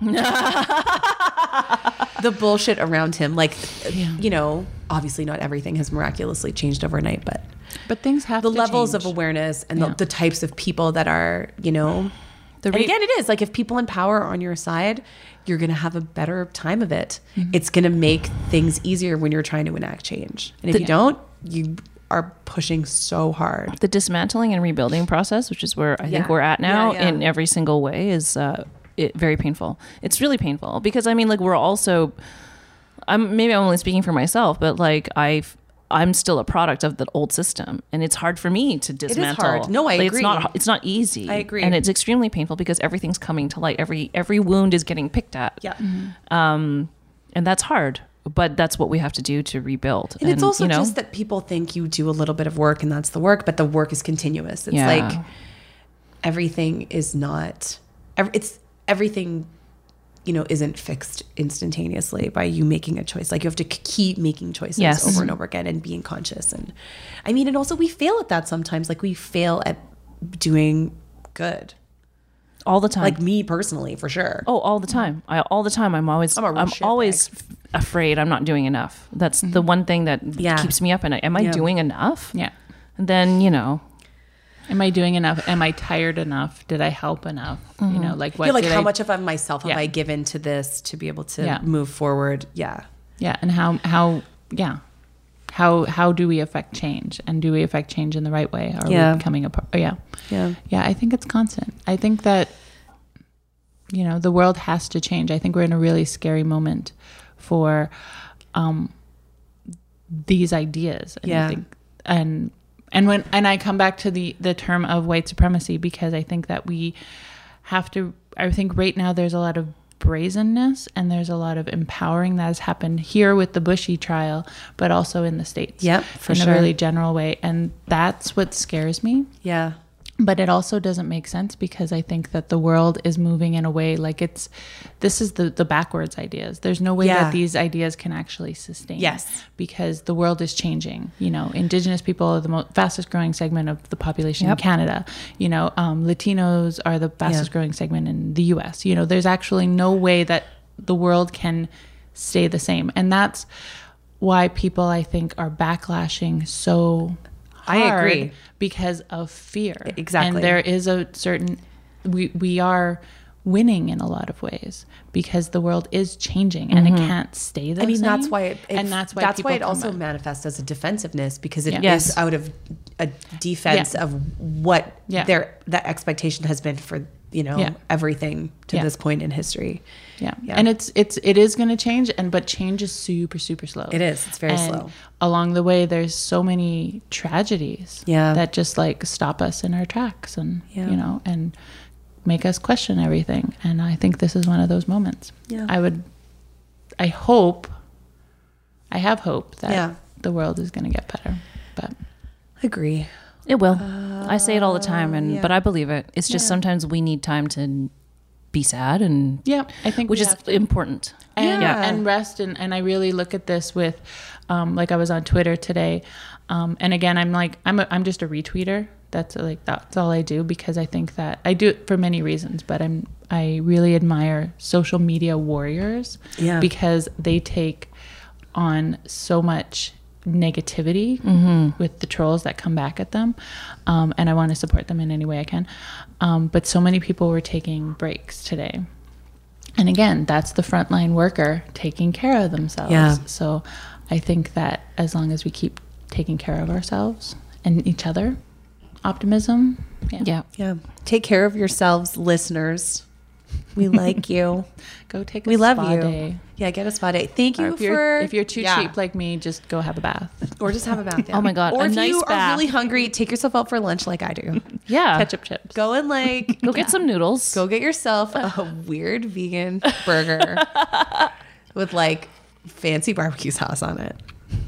the bullshit around him, like, Yeah. you know, obviously not everything has miraculously changed overnight, but But things have the to levels change. of awareness and Yeah. the, the types of people that are, you know, The and re- again, it is like if people in power are on your side, you're going to have a better time of it. Mm-hmm. It's going to make things easier when you're trying to enact change. And if The- you don't, you are pushing so hard. the dismantling and rebuilding process, which is where I think Yeah. we're at now Yeah, yeah. in every single way, is uh, it, very painful. It's really painful because I mean, like we're also, I'm maybe I'm only speaking for myself, but like I've. I'm still a product of the old system, and it's hard for me to dismantle. hard. No, I Like, agree. It's not. It's not easy. I agree. and it's extremely painful because everything's coming to light. Every every wound is getting picked at. Yeah. Um, and that's hard, but that's what we have to do to rebuild. And, it's also you know, just that people think you do a little bit of work and that's the work, but the work is continuous. It's Yeah. like everything is not, ev- it's everything, you know, isn't fixed instantaneously by you making a choice. Like you have to k- keep making choices Yes. over and over again and being conscious. And I mean, and also we fail at that sometimes. Like we fail at doing good. all the time. Like me personally, for sure. Oh, all the time. I all the time. I'm always. I'm a I'm, real shitbag. always f- afraid I'm not doing enough. That's the one thing that Yeah. keeps me up at night. Am I Yeah. doing enough? Yeah. And then you know, Am I doing enough? Am I tired enough? Did I help enough? You know, like what? Yeah, like did how I, much of myself have Yeah. I given to this to be able to Yeah. move forward? Yeah. Yeah, and how how yeah, how how do we affect change? And do we affect change in the right way? Are Yeah. we becoming a part? Oh, yeah, Yeah. yeah. I think it's constant. I think that you know the world has to change. I think we're in a really scary moment for um, these ideas. And Yeah. I think, and and when and I come back to the the term of white supremacy because I think that we have to. I think right now there's a lot of brazenness and there's a lot of empowering that has happened here with the Bushy trial, but also in the States. Yep, for in sure. a really general way, and that's what scares me. Yeah. But it also doesn't make sense because I think that the world is moving in a way like it's, this is the, the backwards ideas. There's no way Yeah. that these ideas can actually sustain. Yes. Because the world is changing. You know, Indigenous people are the mo- fastest growing segment of the population Yep. in Canada. You know, um, Latinos are the fastest Yeah. growing segment in the U S. You know, there's actually no way that the world can stay the same. And that's why people, I think, are backlashing so I hard agree. because of fear. Exactly. And there is a certain we we are winning in a lot of ways because the world is changing and it can't stay the I mean, same. that's why it, it and that's why that's people why it come also back. manifests as a defensiveness because it is Yeah. Yes. out of a defense Yeah. of what Yeah. their that expectation has been for, you know, Yeah. everything to Yeah. this point in history. Yeah. Yeah. And it's it's it is going to change and but change is super super slow. It is. It's very And slow. Along the way there's so many tragedies Yeah. that just like stop us in our tracks and Yeah. you know and make us question everything. And I think this is one of those moments. Yeah. I would, I hope, I have hope that Yeah. the world is going to get better. But Agree. It will. I say it all the time, and yeah. but I believe it. It's just Yeah. sometimes we need time to be sad, and yeah, I think which we is have to. important. and Yeah. and rest and, and I really look at this with um like I was on Twitter today, um and again I'm like I'm a, I'm just a retweeter. That's like that's all I do, because I think that I do it for many reasons, but I'm I really admire social media warriors, Yeah. because they take on so much negativity with the trolls that come back at them, um, and I want to support them in any way I can, um, but so many people were taking breaks today. And again, that's the frontline worker taking care of themselves. Yeah. So I think that as long as we keep taking care of ourselves and each other, optimism. Yeah. Yeah. Yeah. Take care of yourselves, listeners. We like you. Go take a We love spa you. day. Yeah, get a spa day. Thank Or you if you're, for if you're too yeah. cheap like me, just go have a bath. or just have a bath. Yeah. Oh my God, Or a if nice you bath. are really hungry, take yourself out for lunch like I do. Yeah. Ketchup chips. Go and like Go get some noodles. go get yourself a weird vegan burger with like fancy barbecue sauce on it.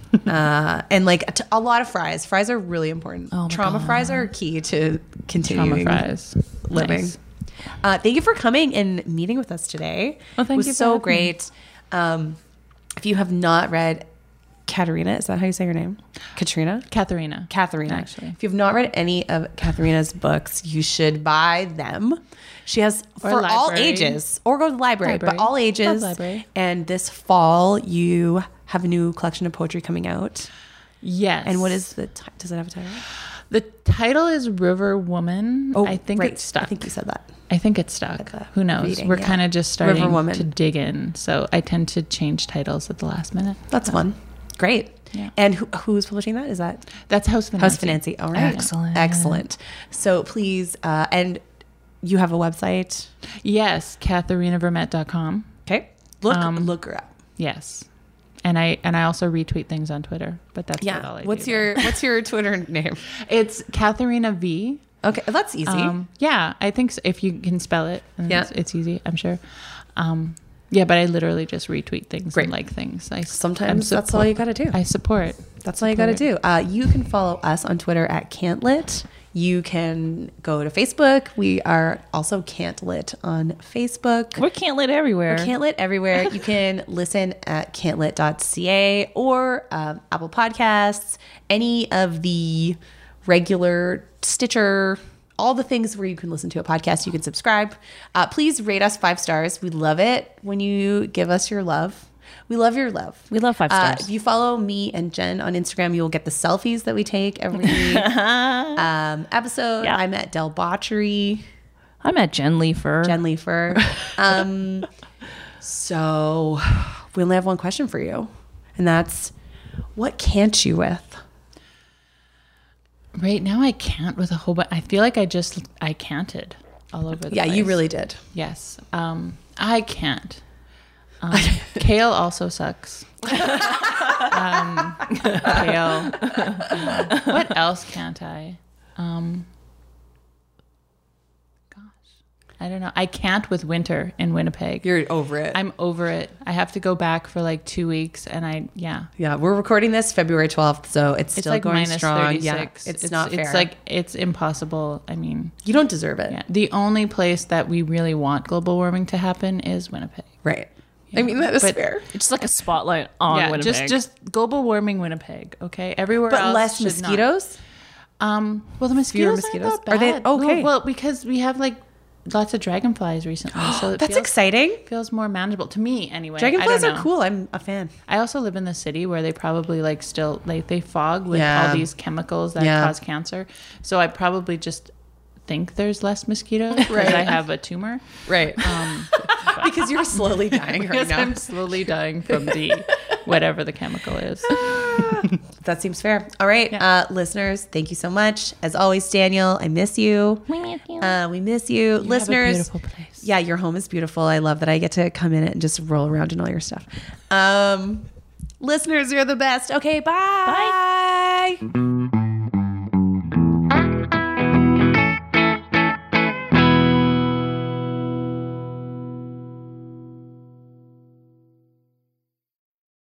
Uh, and like a, t- a lot of fries. Fries are really important. Oh my Trauma God. fries are key to Trauma continuing fries. living. Nice. Uh, thank you for coming and meeting with us today. Well, thank it was you for so having me. great. Um, if you have not read Katerina, is that how you say her name? Katrina? Katharina. Katharina. Actually. If you've not read any of Katharina's books, you should buy them. She has Or for all library. ages, or go to the library, Library. but all ages. Love library. And this fall, you have a new collection of poetry coming out. Yes. And what is the? T- does it have a title? the title? Is River Woman. I think right. it's stuck. I think you said that. I think it's stuck. the Who knows? reading, We're yeah. kind of just starting River Woman. to dig in. So I tend to change titles at the last minute. That's fun. Great. Yeah. And who, who's publishing that? Is that That's House Financy. House Financy? All right. Excellent. Excellent. So please, uh, and you have a website. Yes, Katharina Vermette dot com. Okay. Look, Um, look her up. Yes. And I and I also retweet things on Twitter, but that's about all Yeah. I What's do. your What's your Twitter name? It's Katharina V. Okay, that's easy. Um, yeah, I think so, if you can spell it, then Yeah. it's, it's easy. I'm sure. Um, yeah, but I literally just retweet things Great. and like things. I Sometimes I'm that's all you got to do. I support. That's all you got to do. Uh, you can follow us on Twitter at Cantlit. You can go to Facebook. We are also Cantlit on Facebook. We're can't lit everywhere. We're Cantlit everywhere. You can listen at cantlit dot c a or um, Apple Podcasts, any of the regular Stitcher, all the things where you can listen to a podcast. You can subscribe. Uh, please rate us five stars. We love it when you give us your love. We love your love. We love five Uh, stars. if you follow me and Jen on Instagram, you'll get the selfies that we take every um, episode. Yeah. I'm at Del Botchery. I'm at Jen Leifer. Jen Leifer. Um, so we only have one question for you, and that's, what can't you with? Right now, I can't with a whole bunch. I feel like I just I canted all over the Yeah, place. you really did. Yes. Um, I can't. Um, kale also sucks. um, kale. Uh, what else can't I? Um, gosh, I don't know. I can't with winter in Winnipeg. You're over it. I'm over it. I have to go back for like two weeks, and I yeah. yeah, we're recording this February twelfth, so it's It's still like going minus strong. Yeah, thirty-six. it's, not fair. It's like it's impossible. I mean, you don't deserve it. yeah. The only place that we really want global warming to happen is Winnipeg. Right. I mean, that is But- fair. It's just like a spotlight on yeah, Winnipeg. just just global warming Winnipeg. Okay, everywhere But else less should mosquitoes? Not. Um, well, the mosquitoes, mosquitoes? aren't that Are they- bad. okay. No, well, because we have like lots of dragonflies recently, so it That's feels, exciting. feels more manageable to me anyway. I Dragonflies don't are know. cool. I'm a fan. I also live in the city where they probably like still like they fog with Yeah. all these chemicals that Yeah. cause cancer. So I probably just think there's less mosquitoes because Right. I have a tumor. Right. Um, Because you're slowly dying right because now. I'm slowly dying from the whatever the chemical is. That seems fair. All right, Yeah. uh, listeners, thank you so much. As always, Daniel, I miss you. We miss you. Uh, we miss you. You have a Listeners, beautiful place. yeah, your home is beautiful. I love that I get to come in it and just roll around in all your stuff. Um, listeners, you're the best. Okay, bye. Bye. Bye.